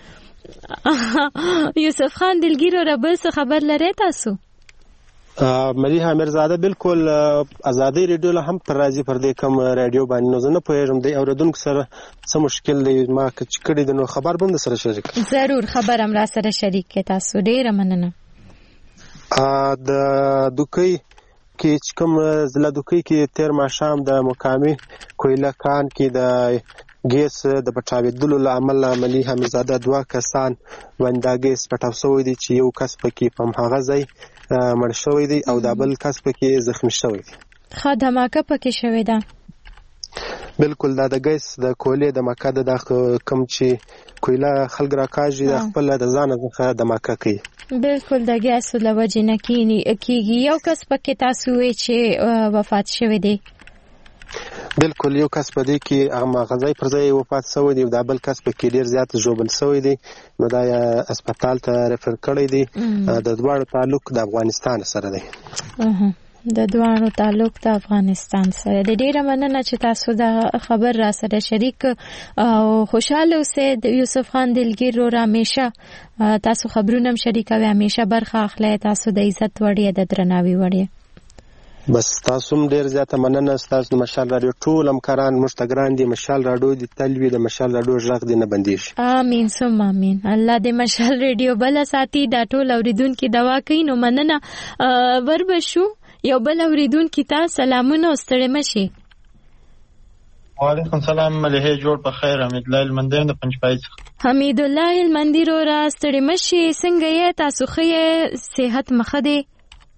Speaker 1: یوسف خان دلګیر وروره بل څه خبر لرئ تاسو؟
Speaker 11: ملي حمیرزاده بالکل ازادي ریډیو له هم پر راځي پر دې کوم ریډیو باندې نو زه نه پوهېږم دی اورېدونکو سره څه مشکل دی ما که چې کړی دی نو خبر به هم در سره شریک
Speaker 1: ضرور خبر هم را سره شریک کړئ تاسو. ډېره مننه.
Speaker 11: د دوکۍ کې چې کوم ضلع دوکۍ کې تېر ماښام د مقامي کویله کان کې د ګیس د پټاوېدلو له امله ملي حمیرزاده دوه کسان باندې دا ګیس پټاو شوی دی چې یو کس پکې په هماغه ځای مړ شوی دی او دا بل کس پکې زخمی شوی دی.
Speaker 1: ښه دماکه پکې شوې ده؟
Speaker 11: بالکل دا د ګیس د کولې دماکه ده. دا کوم چې کویله خلک راکاږي د خپله د ځانه څخه دماکه کوي.
Speaker 1: بالکل د ګیسو له وجې نه کېږي. یو کس پکې تاسو وایئ چې وفات شوی دی؟
Speaker 11: بالکل یو کس په دې کې هغه غځای پر ځای وفات شوی دی او دا بل کس پکې ډېر زیات ژوبل شوی دی نو دا هسپتال ته ریفر کړی دی. د دواړو تعلق د افغانستان سره دی.
Speaker 1: د دواړو تعلق د افغانستان سره دی. ډېره مننه چې تاسو دا خبر را سره شریک او خوشحاله اوسئ. د یوسف خان دلګیر وروره همیشه تاسو خبرونه هم شریکوئ، همیشه برخه اخلئ، تاسو د عزت وړ یې، د درناوي وړ یې.
Speaker 11: بس تاسو هم ډېر زیاته مننه. ستاسو د مشال راډیو ټول همکاران موږ ته ګران دي. مشال راډیو دې تل وي، د مشال راډیو غږ دې نه بندېږي.
Speaker 1: امین ثم امین. الله دې مشال راډیو بله ساتي، دا ټول اورېدونکي دعا کوي. نو مننه. وربشو یو بل اورېدونکي ته سلامونه او ستړي مه شئ.
Speaker 12: وعلیکم سلام. ملهې جوړ په خیر. حمیدالله هلمندی یم د پنجپای څخه.
Speaker 1: حمیدالله هلمندي وروره ستړي مه شئ. څنګه یې؟ تاسو ښه یې؟ صحت مو ښه دی؟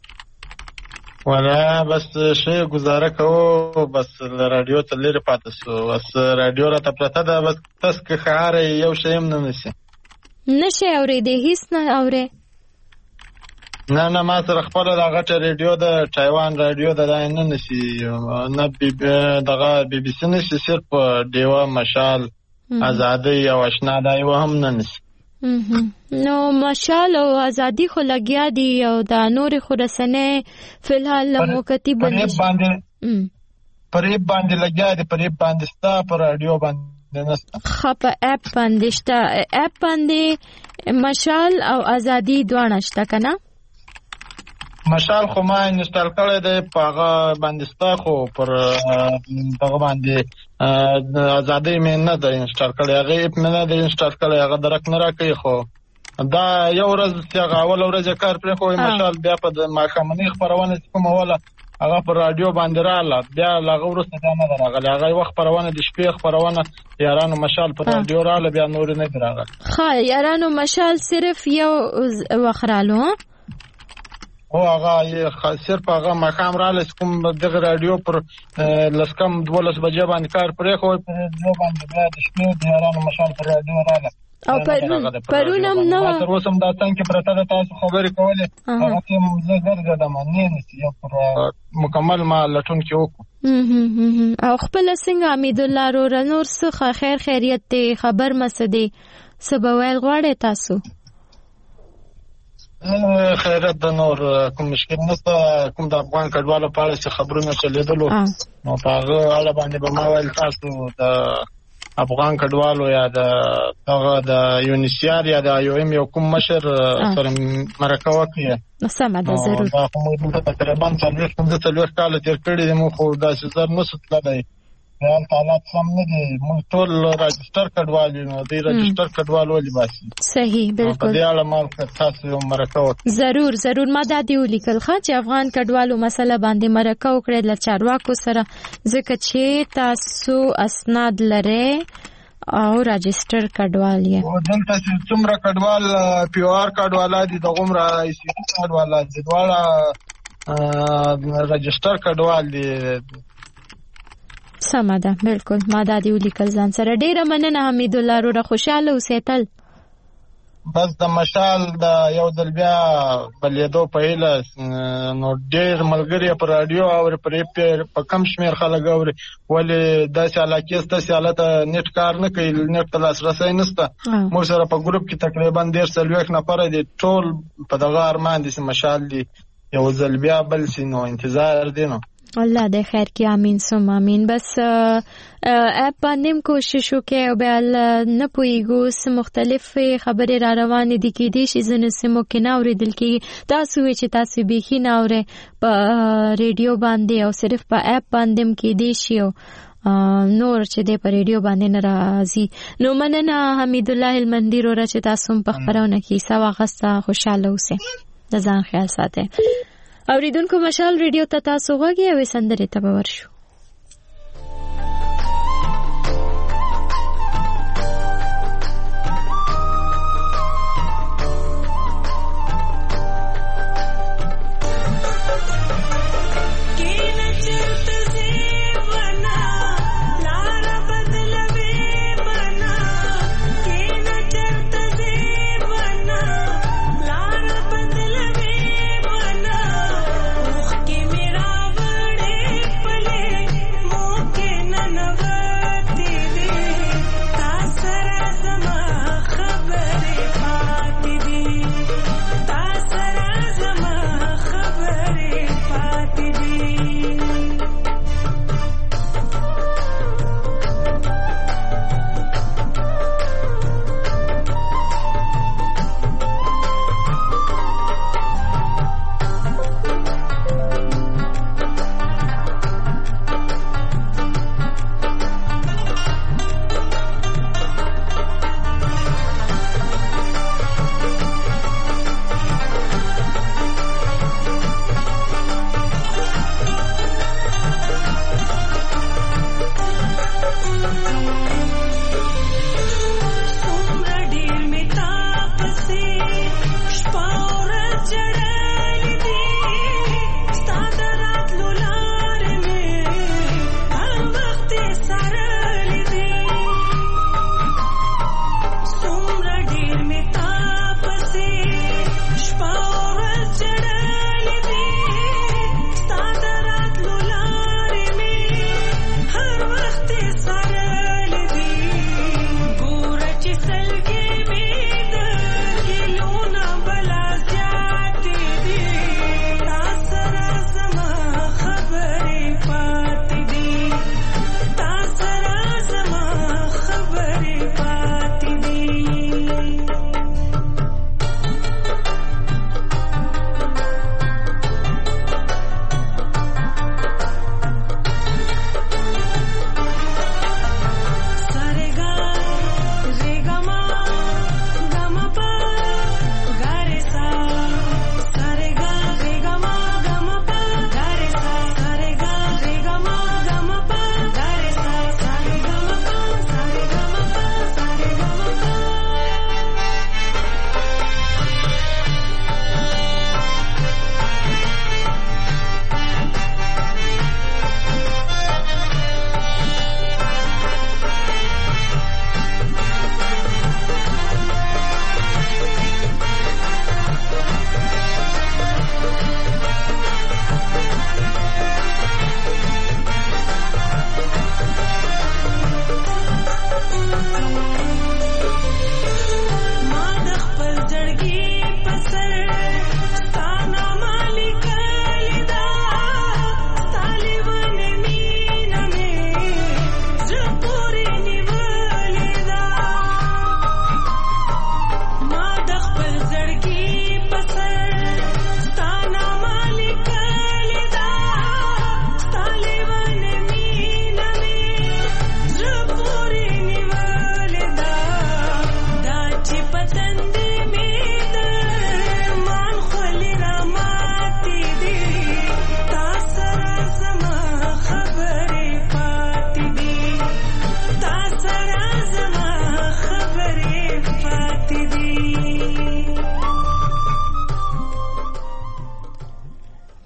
Speaker 12: ولا بس شی گزاره کوو، بس رادیو ته لرې پاتې سو. بس رادیو راته پرته ده، بس تاسو که ښه یو شی هم نه نشي
Speaker 1: نه شی اورېدی؟ هېڅ نه اورې؟
Speaker 12: نه نه ما سره خپله دا غټه ریډیو ده، تایوان رادیو ده، دا نه نشي نه دغه بی بي سي نشي، صرف ډیوه مشال ازادۍ او اشنا دا یوه هم نه نشي.
Speaker 1: نو مشال او ازادي خو لګیا دي او دا نورې خو رسنۍ فلحال له موقتي بندي
Speaker 12: پریب باندې لګیا دي. پریب باندې ستا په راډیو باندې نسته.
Speaker 1: ښه په اپ باندې شته. اپ باندې مشال او ازادي دواړه شته که نه؟
Speaker 12: مشال خو ما انسټال کړی دی په هغه باندې ستا خو پر هغه باندې ازادۍ مې نه ده انسټال کړی هغه اپ مې نه ده انسټال کړی هغه درک نه راکوي خو دا یو ورځ چې هغه اوله ورځ کار پرې خو مشال بیا په ماښامنۍ خپرونه چې کومه وله هغه پر رادیو باندې رااله بیا هغه وروسته دا نه ده راغلی هغه یوه خپرونه د شپې خپرونه یارانو مشال پر رادیو رااله بیا نورې نه دي راغلی
Speaker 1: ښه یارانو مشال صرف یو وخت رالو
Speaker 12: او هغه صرف هغه مقام رااله چې کوم دغه رادیو پر لس کم دولس بجې باندې کار پرې خو په رادیو باندې بیا د شپې د یارانو مشال پر رادیو رااله
Speaker 1: او پرون هم نه وه
Speaker 12: تر اوسه هم دا څنګ کې پرته ده تاسو خبرې کولې هغه کې زه ګرځېدم نه نسي یو پر مکمل ما لټون کې وکړو
Speaker 1: او خپله څنګه حمیدالله وروره نور څه خیر خیریت دی خبر مه څه دی څه به ویل غواړئ تاسو
Speaker 12: خیرت د نور کوم مشکل نشته کوم د افغان کډوالو په اړه چې خبرونه چلېدلو نو په هغه اړه باندې به ما ویل تاسو د افغان کډوالو یا د هغه د یونیسیار یا د یو ام یو کوم مشر سره مرکه وکړي
Speaker 1: سمه ده ضرور
Speaker 12: دا خو موږ تقریبا څلوېښت پنځه څلوېښت کاله تېر کړي دي موږ خو داسې زر نسو تللی خیال حالات سم نه دي موږ ټول راجسټر کډوال یو نو دی راجسټر کډوال ولې باسي
Speaker 1: صحیح بالکل
Speaker 12: په دې اړه ما تاسو یو مرکه وکړه
Speaker 1: ضرور ضرور ما دا دی ولیکل ښه چې افغان کډوالو مسله باندې مرکه وکړئ له چارواکو سره ځکه چې تاسو اسناد لرئ او راجسټر کډوال یې
Speaker 12: دلته چې څومره کډوال پی او آر کډواله دي د غومره ای سی کډواله دي دواړه راجسټر کډوال دي
Speaker 1: سمه ده بالکل ما دا دی ولیکل ځان سره ډیره مننه حمیدالله وروره خوشحاله اوسئ تل
Speaker 12: بس د مشال د یو ځل بیا بلېدو په هیله نو ډېر ملګري په راډیو اوري په کم شمېر خلک اوري ولې داسې علاقې شته چې هلته نیټ کار نه کوي نیټ ته لاسرسی نشته موږ سره په ګروپ کې تقریبا دېرش څلوېښت نفره دي ټول په دغه ارمان دي چې مشال دي یو ځل بیا بل شي نو انتظار دی نو
Speaker 1: الله دې خیر کې امين سم امين بس اپ باندې کوشش وکړئ او بیا نه پويګو سم مختلف خبرې را روانې دي کې دي چې زنه سمو کې نه اوریدل کې تاسو چې تاسو به خې نه اوري په ریډیو باندې او صرف په اپ باندې کې دي شي نور چې د په ریډیو باندې ناراضي نو مننه حمیدالله المندی وروره چې تاسو په خبرونه کې سوا غستا خوشاله اوسئ د ځان خیال ساتئ اوریدونکو مشال ریډیو ته تاسو غوږی او سندرې ته ورشو
Speaker 13: के मेरा बड़े पले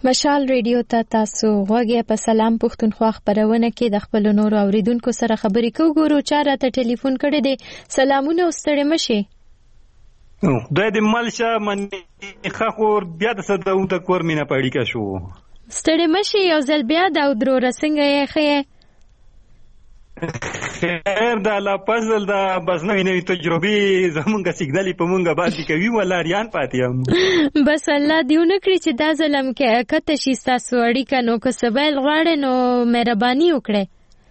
Speaker 1: مشال ریډیو ته تاسو غوږی په سلام پښتونخوا خبرونه کې د خپل نور اوریدونکو سره خبرې کوو. ګورو چا راته ټلیفون کړی دی. سلامونه ستړي مشي.
Speaker 9: د دې مالشه منې خخور بیا د صدو د کور مینه پړی کا شو.
Speaker 1: ستړي مشي یو ځل بیا د درو رسنګ یې خې
Speaker 9: خیر دا لا پزل دا بس نوې نوې تجربې زمونږه سیګنالي په مونږه باندې کوي ولا ریان پاتې هم.
Speaker 1: بس الله دیو نه کړی چې دا ظلم کې کته شي تاسو اړیکه نو که سبل غواړي نو مهرباني وکړئ.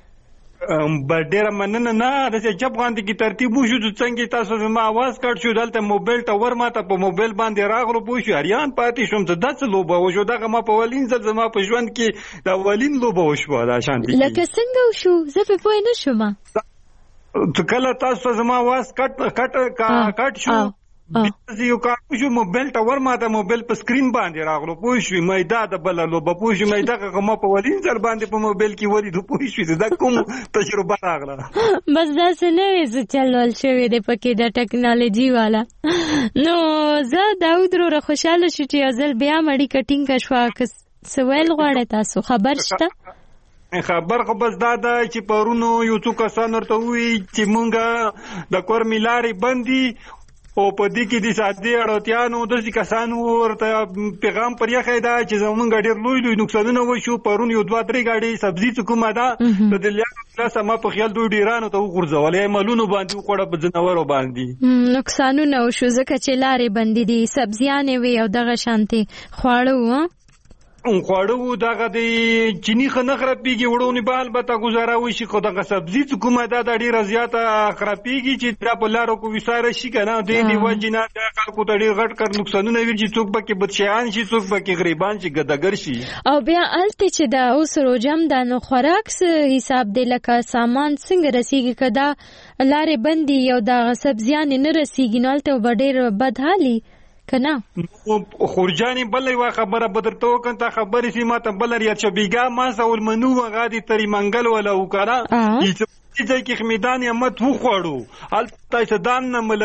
Speaker 9: بل ډیره مننه نه د جب غاندې کی ترتیب وشو چې څنګه تاسو زما आवाज کټ شو دلته موبایل ټاور ماته په موبایل باندې راغلو پوه شو اریان پاتې شوم ته داسې لوبه وشو دغه ما په ولین ځل زما په ژوند کې د ولین لوبه وشو دا شانتي
Speaker 1: لکه څنګه وشو زه په پوه نه شوم.
Speaker 9: ته کله تاسو زما आवाज کټ کټ کټ شو یو کار شو موبایل ټاور ماته موبایل په سکرین باندې راغلو پوه شو مېدا د بل لوبه پوه شو مېدا که ما په ولین ځل باندې په موبایل کې ولید پوه شو دا کوم تجربه راغله.
Speaker 1: بس دا څه نه وي چلول شوی دی پکې د ټیکنالوژي والا. نو زه داود رو خوشاله شو چې ازل بیا مړی کټینګ شوا کس سوال غواړی تاسو خبر شته
Speaker 9: خبر خو بس دا ده چې پرونو یو څو کسان ورته وی چې مونږه د کور میلاري بندي او په دې کې د ساده اړتیانو د کسانو ورته پیغام پریا خیدا چې زمونږ ډېر لوی لوی نقصانونه وشو. پرون یو دوه درې گاډي سبزی څکومه ده د دلیانو سم په خیال دوی ډیرانو ته وګرځولې مالونو باندې وکړه په جنورو باندې
Speaker 1: نقصانونه وشو ځکه چې لارې بندې دي سبزیانې وي او دغه شانتي خواړه
Speaker 9: اون خواړو دغه د چینی خنه خرابېږي وړونی بال به تا گزاره وشي خو دغه سبزی کومه دا د ډیره زیاته خرابېږي چې دا په لارو کو وساره شي کنه د دې وجنه د خلکو ته ډیر غټ کړ نقصانونه ویل چې څوک به کې بدشيان شي څوک به کې غریبان شي ګداګر شي.
Speaker 1: او بیا الته چې دا اوس روجم د نو خوراک حساب دی لکه سامان څنګه رسیږي کدا لارې بندي یو د سبزیان نه رسیږي نو الته ډیر بدحالي کنا
Speaker 9: خورجانی بلې وا خبره بدرته وکنه خبرې سي ماته بل ریاض شبيګا ما سول منو غادي تری منګل ولا وکړه چې کې خمیدان امت وو خوړو الته صدان نه مل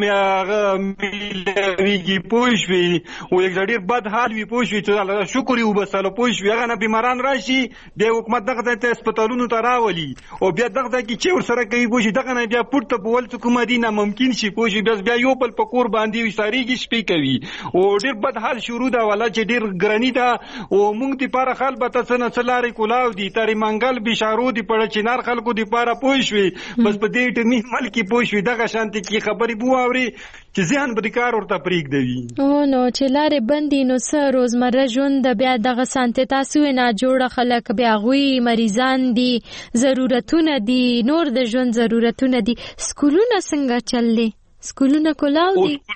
Speaker 9: میږي پوښوي او یک ډیر بد حال وی پوښوي چې شکر یو بساله پوښوي هغه نه بیماران راشي د حکومت دغه ته هسپتالونو ته راولي او بیا دغه کې چې ور سره کوي پوښي دغه نه بیا پورته بول څه کومه دینه ممکن شي پوښي بس بیا یو بل پکور باندې وساريږي شپې کوي او ډیر بد حال شروع دا ولا چې ډیر ګرانی دا او مونږ دی پاره خال به تاسو نه څلاري کولاو دي تری منګل بشارو دی پړ چینار خلکو دی پاره پوښوي بس په دې ټمی ملکی پوښوي دغه شانتي کې خبري بو اوري چې ځان به کار ورته پریک دی.
Speaker 1: او نو چې لارې بندي نو سر روزمره ژوند بیا دغه سانته تاسو نه جوړه خلک بیا غوي مریضان دي ضرورتونه دي نور د ژوند ضرورتونه دي. سکولونه څنګه چللي سکولونه کولاو دي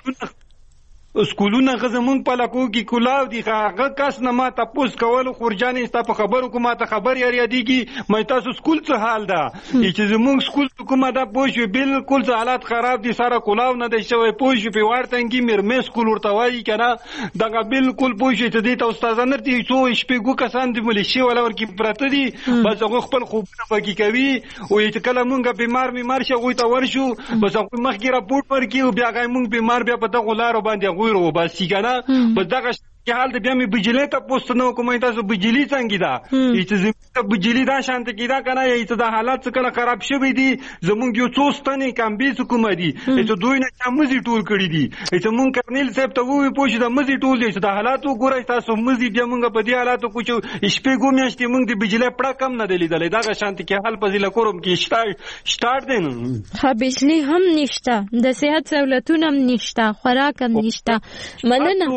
Speaker 9: سکولونه غزمون په لکو کې کولاو دي هغه کس نه ما تاسو کول خورجانې ستا په خبرو کومه ته خبر یاري دیږي مې تاسو سکول څه حال ده چې زموږ سکول کومه ده پوښي بالکل حالات خراب دي سره کولاو نه دی شوی پوښي په ورتنګي مرمه سکول ورته وایي کنه دغه بالکل پوښي ته دې تاسو استاد نه دي څو شپږو کسان دي ملشي ولا ورکی پراته دي بس هغه خپل خوبونه پکې کوي او چې کله مونږه بیمار بیمار شي غوي ته ورشو بس هغه مخکې راپورټ ورکي او بیا غي مونږ بیمار بیا په دغه لارو باندې غوړو بس کنه بس دغه کې حال د بیا می بجلی ته پوښتنه کومه تاسو بجلی څنګه ده چې زموږ بجلی دا شانت کې دا کنه چې دا حالات څنګه خراب شوی دي زموږ یو څو ستنې کم به کومه دي چې دوی نه چمزي ټول کړی دي چې مونږ کرنیل صاحب ته وې پوښتنه د مزي ټول دي چې دا حالات وګورئ تاسو مزي بیا مونږ په دې حالاتو کو چې شپې ګو میاشتې مونږ د بجلی پړه کم نه دی لیدل دا شانت کې حال په ځله کوم کې شټار شټار دین
Speaker 1: ها بجلی هم نشته د صحت سہولتونه هم نشته خوراک هم نشته مننه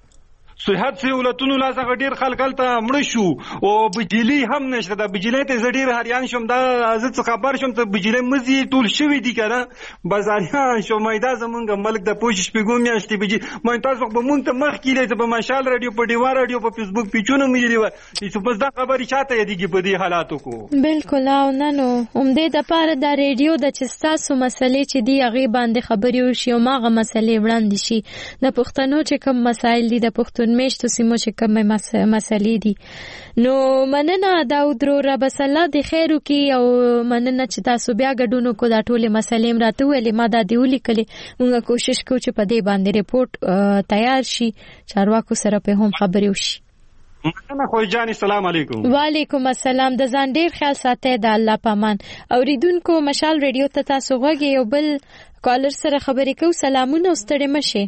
Speaker 9: صحت سہولتونو لا څنګه ډیر خلک ته مړ شو او بجلی هم نشته د بجلی ته زډیر هریان شوم دا زه خبر شوم ته بجلی مزي ټول شوی دي کنه بازاریان شو مېدا زمونږ ملک د پوښښ پیګو میاشتې بجی مې تاسو په مونږ ته مخ کېلې په مشال رادیو په دیوار رادیو په فیسبوک پیچونه مې دی چې په دا خبري چاته یادېږي په دې حالاتو کو
Speaker 1: بالکل او نه نو هم دې د پاره د رادیو د چستاسو مسلې چې دی هغه باندې خبري وشي او ماغه مسلې وړاندې شي د پښتنو چې کوم مسایل دي د پښتون میشتو سیمو چې کومه مسلې دي نو مننه داود رو رب الله د خیرو کې او مننه چې تاسو بیا ګډونو کو دا ټوله مسلې راته ویلې ما دا دیولې کړې موږ کوشش کوو چې په دې باندې ریپورت تیار شي چارواکو سره په هم خبرې وشي
Speaker 9: مننه خو جان. السلام علیکم.
Speaker 1: وعلیکم السلام. د ځان ډیر خیال ساتئ د الله پامان. اوریدونکو مشال ریډیو ته تاسو غوږی یو بل کالر سره خبرې کوو. سلامونه ستړي مشه.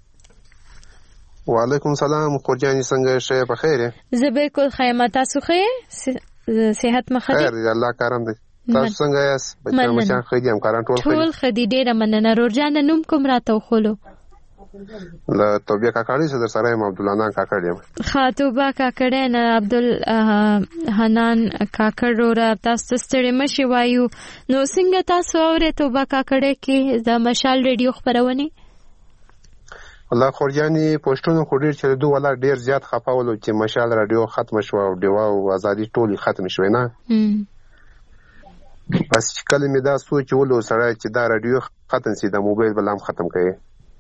Speaker 11: وعلیکم السلام خورجانی څنګه شه په خیره؟ زه بالکل خیمه. تاسو ښه صحت مخه خیر الله کرم دی. تاسو څنګه یاست؟ بچا مچا خېدي هم کاران ټول
Speaker 1: ټول خېدي ډیره مننه. رورجان نوم کوم راته خولو؟
Speaker 11: لا توبه کاکړی سره سره ام عبد الحنان کاکړ یم.
Speaker 1: خاطوبه کاکړ نه عبدل حنان کاکړ ورا تاسو ستړي مشي وایو. نو څنګه تاسو اورې توبه کاکړ کې د مشال ریډیو خبرونه؟
Speaker 11: الله خورجانی پښتون خو ډیر چې دوه ولا ډیر زیات خپاولو چې مشال رادیو ختم شو او دیوا او ازادي ټولي ختم شوه نه. بس کله می دا سوچ ولو سره چې دا رادیو ختم سي د موبایل بلام ختم کړي.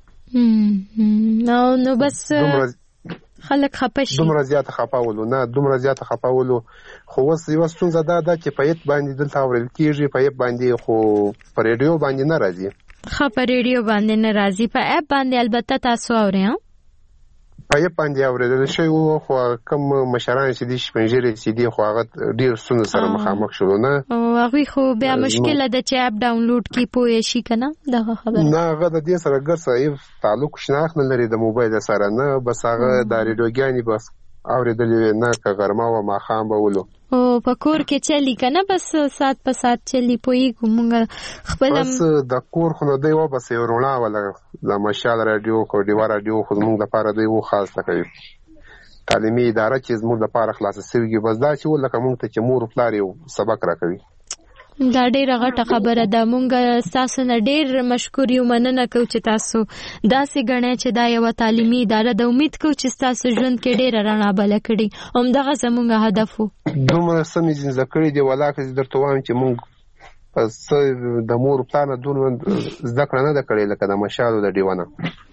Speaker 1: نو نو بس خلک خپشي
Speaker 11: دومره زیات خپاولو نه دومره زیات خپاولو خو وس یو ستونزه دا ده چې په یت باندې دلته اورل کیږي په یت باندې خو په ریډیو باندې نه راځي.
Speaker 1: خا په ریډیو باندې نه راځي په اپ باندې البته تاسو اورئ ها
Speaker 11: په اپ باندې اورېدل شي او خو کوم مشران چې دي شپنجري چې دي خو هغه ډیر سونه سره مخامخ شول نه
Speaker 1: او هغه خو بیا مشکل ده چې اپ ډاونلوډ کی پوي شي کنه دغه خبره
Speaker 11: نه هغه د دې سره ګر سره تعلق شناخت نه لري د موبایل سره نه بس هغه د ریډیوګانی بس اورېدل نه که غرمه او ماخام به ولو
Speaker 1: او په کور کې چلی کنه بس سات په سات چلی پوي کومګه خپل
Speaker 11: بس د کور خو نه دی و بس یو رونا ولا د مشال رادیو کو دیوا رادیو خو موږ د پاره دی و خاص کوي تعلیمي اداره چې موږ د پاره خلاص سوي بس دا چې ولکه موږ ته چې مور پلار یو سبق راکوي.
Speaker 1: دا ډیره غټه خبره ده. مونږ تاسو نه ډیر مشکور یو مننه کوم چې تاسو داسې غنئ چې دا یو تعلیمي اداره د امید کوم چې تاسو ژوند کې ډیر رڼا بل کړي. هم دغه زموږ هدف وو.
Speaker 11: دومره سمې ځنځ کړې دی ولاکه درته وایم چې مونږ پس د مور پلان دونه زده کړه نه ده کړې لکه د مشالو د دیوانه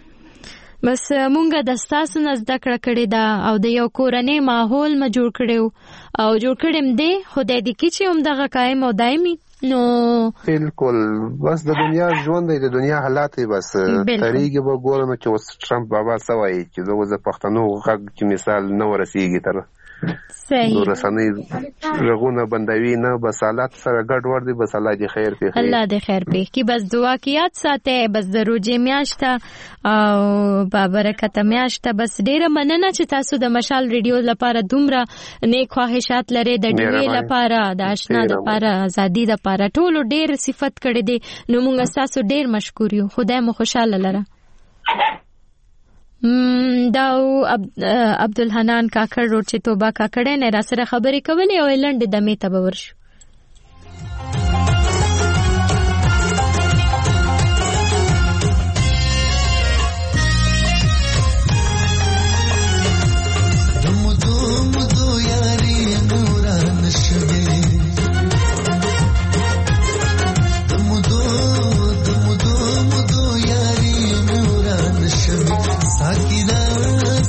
Speaker 1: بس مونږه د تاسو نه زده کړه کړې ده او د یو کورنۍ ماحول ما جوړ کړو او جوړ کړم دی خدای دې کې چې هم دغه قائم او دایمي. نو
Speaker 11: بالکل بس د دنیا ژوند دی د دنیا حالات بس طریقې به ګورم چې اوس ټرمپ بابا سوای چې زه د پښتنو غږ چې مثال نه ورسیږي تر
Speaker 1: صحیح
Speaker 11: رسنۍ رغونه بندوي نه بس حالات سره ګډ ور دي بس الله دې خیر پېښ
Speaker 1: الله دې خیر پېښ کی بس دعا کیات ساته بس د روزې میاشته او بابرکت میاشته بس ډیره مننه چې تاسو د مشال ریډیو لپاره دومره نیک خواهشات لري د ډیوی لپاره د آشنا لپاره ازادي لپاره ټولو ډیر صفت کړې دي. نو موږ تاسو ډیر مشکور یو. خدای مو خوشاله لره. داو عبدالحنان کاکړ روډ چې توبه کاکړ نه را سره خبرې کولې او لنډ دمه ته ورشو.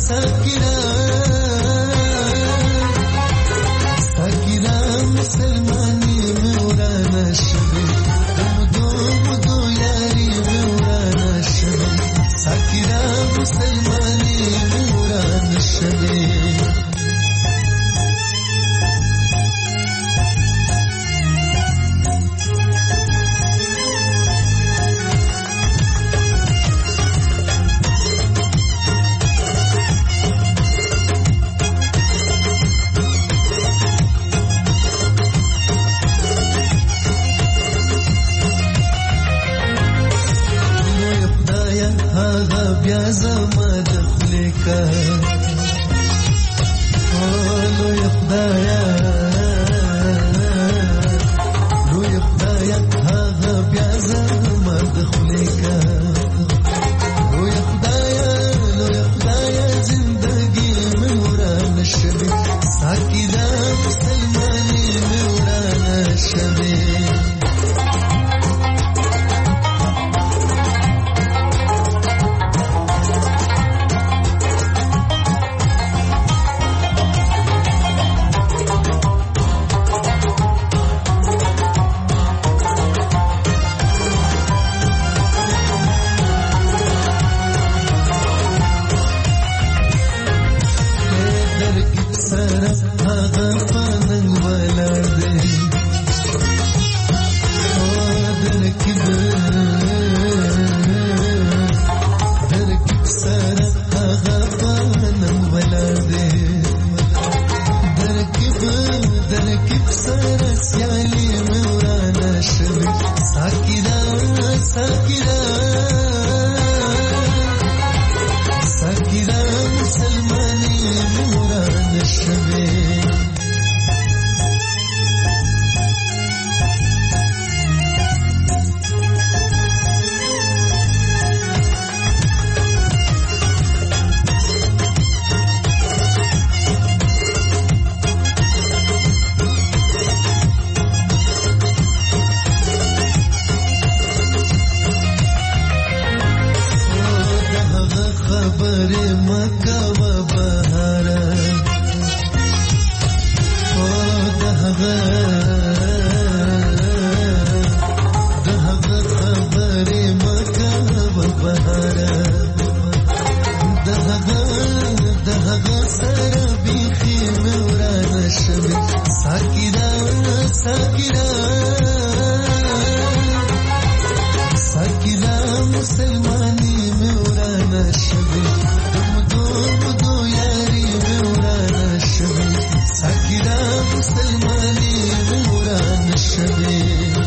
Speaker 8: Sakira, Sakira, Musalman. سره هغه پننګ ولاړ دی او درکې درکې سره هغه پننګ ولاړ دی درکې درکې سره سیالي مې ورانه شوې ساکرا ساکرا ساکرا مسلمانې مې ورانه شوې خبرې مکه و بهاره او د هغه د هغه خبرې مکه و بهاره د هغه د هغه سره بیخي مې ورانه شوې ساکرا ساکرا ساکرا مسلمانې مې ورانه شوې دمدو مدو یاري مې ورانه شوې ساکرا مسلمانې مې ورانه شوې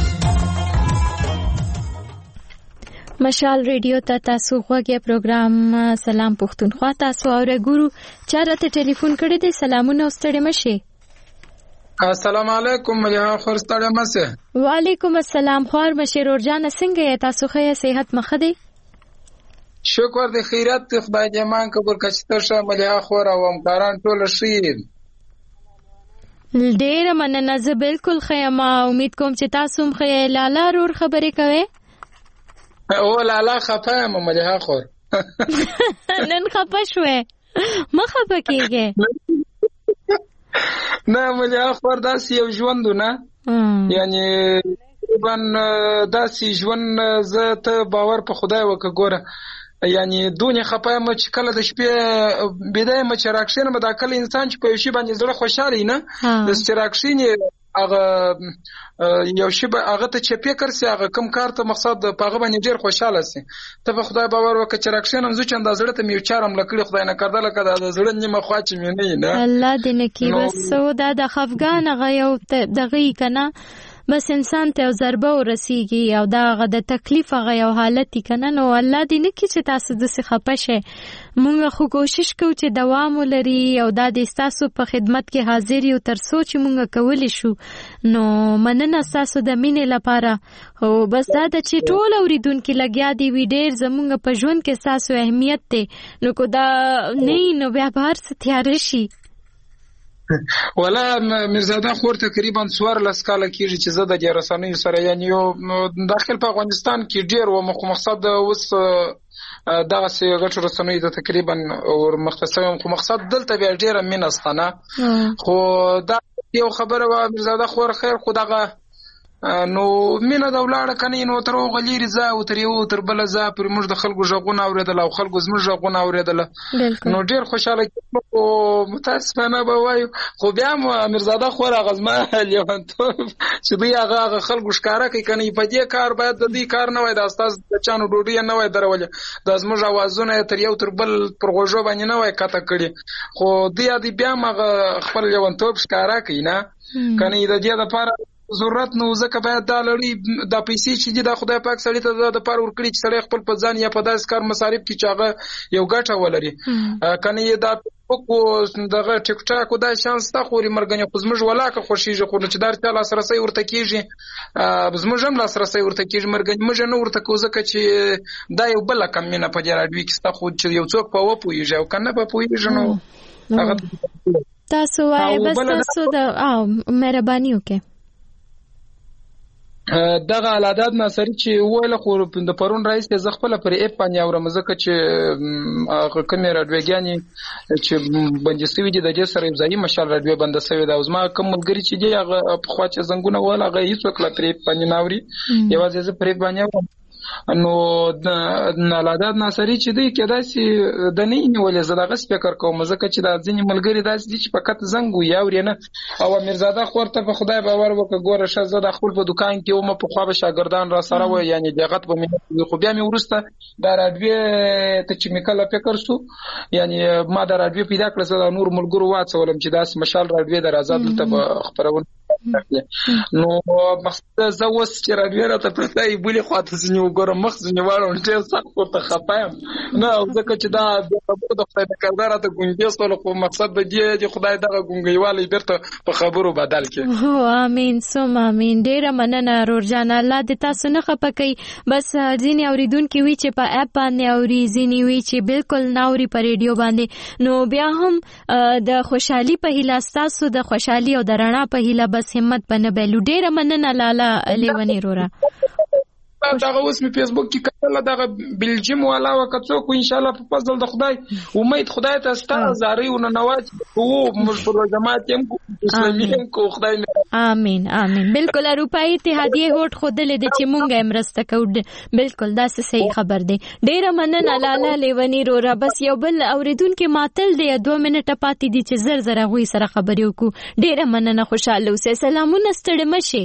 Speaker 1: مشال ریډیو ته تاسو غوږی پروګرام سلام پښتونخوا تاسو اوره ګورو چا راته ټلیفون کړی دی سلامونه ستړي مشه
Speaker 13: السلام علیکم مليها خور ستړي مشه
Speaker 1: وعلیکم السلام خور مشه رورجان څنګه یې تاسو ښه صحت مخه دی
Speaker 13: شکر د خیرات خدای دې مان قبول کړي تاسو مليها خور او همکاران ټول شي
Speaker 1: ډېر مننه زه بالکل خیمه امید کوم چې تاسو هم خې لاله رور خبرې کوي
Speaker 13: او لاله خفه مې مليها خور
Speaker 1: نن خفه شوې مخه پکېږي
Speaker 13: نه مليها خور داسې یو ژوند نه یعنی تقریبا داسې ژوند زه ته باور په خدای وکړه ګوره یعنی دونه خپه مې چې کله د شپې بدايه مې چې راکښین مې دا کله انسان چې په شی باندې زړه خوشاله نه د استراکښین هغه یو شی هغه ته چې فکر سي هغه کم کار ته مقصد په هغه باندې ډیر خوشاله سي ته په خدای باور وکړه چې راکښین هم زه چې انداز زړه ته مې چارم لکړي خدای نه کړل کړه د زړه نیمه خوا چې مې نه نه
Speaker 1: الله دې نه کی وسو دا د خفګان هغه یو دغه کنه بس انسان ته ضربه ورسیږي او دا غ د تکلیف غ یو حالت کنه نو الله دې نه کی چې تاسو د څه خپشه مونږ خو کوشش کوو چې دوام ولري او دا د تاسو په خدمت کې حاضر یو تر سوچ مونږ کولی شو نو مننه تاسو د مینې لپاره او بس دا د چې ټول اوریدونکو لګیا دی وی ډیر زمونږ په ژوند کې تاسو اهمیت ته نو کو دا نه نو بیا بهر څه تیار شي
Speaker 13: ولا مرزاده خور تقریبا څوار لس کاله کېږي چې زه د دې رسنیو سره یعنی یو داخل په افغانستان کې ډیر و مقصد اوس دغه سي غټ رسنیو ته تقریبا او مختصر خو مقصد دلته بیا ډیره مینستانه خو دا یو خبره و مرزاده خور خیر خو دغه نو مینه د ولاړه کني نو تر غلیری ز او تر یو تر بل ز پر موږ د خلکو ژغونه اوریدل او خلکو زموږ ژغونه اوریدل نو ډیر خوشاله او متاسفانه به وایو خو بیا مرزاده خور غزما لیوانتو چې دوی هغه خلکو ښکارا کوي کني په دې کار باید د دې کار نه وای د استاد د چانو ډوډۍ نه وای درول د زموږ اوازونه تر یو تر بل پر غوژو باندې نه وای کته کړي خو دې دې بیا مغه خپل لیوانتو ښکارا کوي نه کني د دې لپاره ضرورت نو ځکه باید دا لړۍ د پیسې چې د خدای پاک سړی ته د پاره ورکړي چې سړی خپل په ځان یا په داس کار مصارف کې چاغه یو ګټه ولري کنه دا کو دغه ټیک ټاک دا شانس تا خوري مرګنه خو زموږ ولاکه خوشیږي خو چې دار ته لاس رسي ورته کیږي زموږ هم لاس رسي ورته کیږي مرګنه موږ نه ورته کو ځکه چې دا یو بل کم نه په جراډوي کې ستا خو چې یو څوک په و پويږي او کنه په پويږي نو هغه
Speaker 1: تاسو وای بس تاسو د او مهرباني وکړئ
Speaker 13: دغه علادات ناصری چې ویل خو د پرون رئیس ز خپل پر اپ باندې او رمزکه چې هغه کمه راډیوګانی چې بندستوي دي د دې سره ځای مشال راډیو بند سوي دا اوس ما کوم ملګری چې دی هغه په خوا چې زنګونه ول هغه هیڅ وکړه پر اپ باندې ناوري یوازې ز پر اپ باندې نو نالاداد ناصری چې دی کېدای شي د نه نیولې زه دغه فکر کوم ځکه چې دا ځینې ملګري داسې دي چې فقط زنګ وي اوري نه او امیرزاده خور ته په خدای باور وکړه ګوره شه زه د خپل په دکان کې وم په خوا به شاګردان را سره و یعنی دغه په مې خو بیا مې ورسته دا راډیو ته چې مې کله فکر سو یعنی ما دا راډیو پیدا کړل زه نور ملګرو واڅولم چې داس مشال راډیو د آزاد ته خبرونه نو مقصد زه اوس چې راډیو راته پرته ای بولې خواته ځنی وګورم مخ ځنی واړم ډېر سخت ورته خپایم نه ځکه چې دا د خدای د کردار ته ګونګې سره خو مقصد به دی چې خدای دغه ګونګېوالی بیرته په خبرو بدل کړي
Speaker 1: هو امين سم امين ډېر مننه رورجان الله دې تاسو نه خپکې بس ځینې اوریدونکو وی چې په اپ باندې اوري ځینې وی چې بالکل ناوري په ریډیو باندې نو بیا هم د خوشحالي په هیله تاسو د خوشحالي او د رڼا په هیله بس همت بنه بلو ډیره مننه لاله لیونی رورا
Speaker 13: دغه اوس می فیسبوک کې کتل دغه بلجیم والا وکړو کو ان شاء الله په فضل د خدای امید خدای ته ستاسو زاري او نواز او مشفور جماعت هم کو اسلامي هم کو خدای
Speaker 1: امين امين بالکل اروپאי اتحادیه هوټ خودلې د چې مونږه امرسته کو بالکل دا صحیح خبر دی ډیره مننه لاله لیونی رورا بس یو بل اوریدونکو ماتل دی دوه منټه پاتې دي چې زر زر غوي سره خبرې وکړو ډیره مننه خوشاله اوسه سلامونه ستړي مشه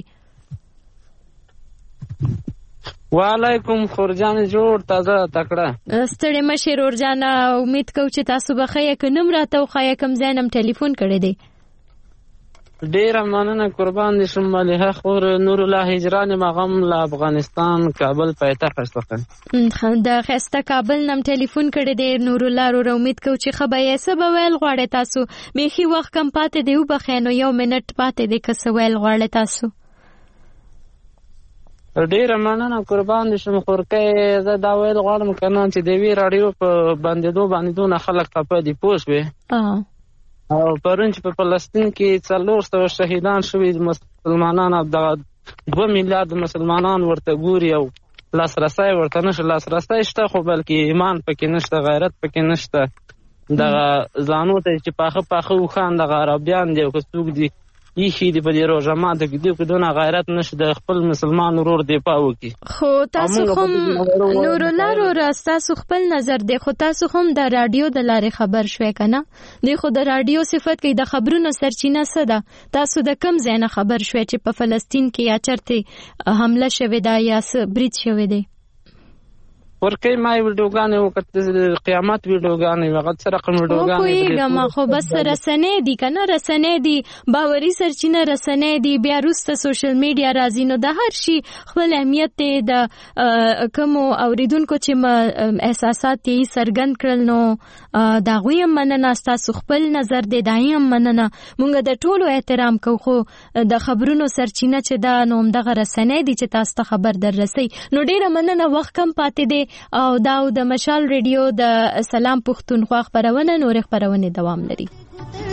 Speaker 14: وعلیکم خورجان جوړ تازه تکړه
Speaker 1: ستړي مشه رورجان امید کوم چې تاسو به خیا کنم راته خو خیا کم زینم ټلیفون کړی دی
Speaker 14: ډیر مننه قربان دي شم مليحه خور نور الله هجران مغم له افغانستان کابل پایتخت څخه
Speaker 1: د خسته کابل نم ټلیفون کړی دی نور الله رو امید کوم چې خبرې سبا ویل غواړی تاسو میخي وخت کم پاتې دی وبخینو یو منټ پاتې دی که څه ویل غواړی تاسو
Speaker 14: ډیر مننه قربان دي شم خورکې زه دا ویل غواړم کنه چې د وی رادیو په باندې دوه باندې دوه خلک په دې پوس وي او پرون چې په فلسطین کې څلور سوه شهیدان شوي مسلمانان د دوه میلیارډ مسلمانان ورته ګوري او لاسرسي ورته نشته لاسرسي شته خو بلکې ایمان پکې نشته غیرت پکې نشته د ځانو ته چې پاخه پاخه وخان د عربیان دی او څوک دی یخي دی په دې روزه ماته کې دی په دونه غیرت نشته د خپل مسلمان ورور دی پاوکی
Speaker 1: خو تاسو هم نور الله رو تاسو خپل نظر دی خو تاسو هم د رادیو د لارې خبر شوي کنه دی خو د رادیو صفت کې د خبرونو سرچینه څه ده تاسو د کم ځای نه خبر شوي چې په فلسطین کې یا چرته حمله شوه دا یا برید شوه دی
Speaker 14: ورکه ما ویډیوګانې وکړه قیامت ویډیوګانې وغت سره کوم ویډیوګانې
Speaker 1: کومه خو بس رسنۍ دي کنه رسنۍ دي باوري سرچینه رسنۍ دي بیا روسته سوشل میډیا راځي نو د هر شي خپل اهمیت دی د کوم اوریدونکو چې احساسات یې سرګند کړل نو دا غویم مننه تاسو خپل نظر دی دایم مننه مونږ د ټولو احترام کوو خو د خبرونو سرچینه چې دا نو دغه رسنۍ دي چې تاسو ته خبر دررسي نو ډیره مننه وخت کم پاتې دی او دا د مشال ریډیو د سلام پښتونخوا خبرونه نور خبرونه دوام لري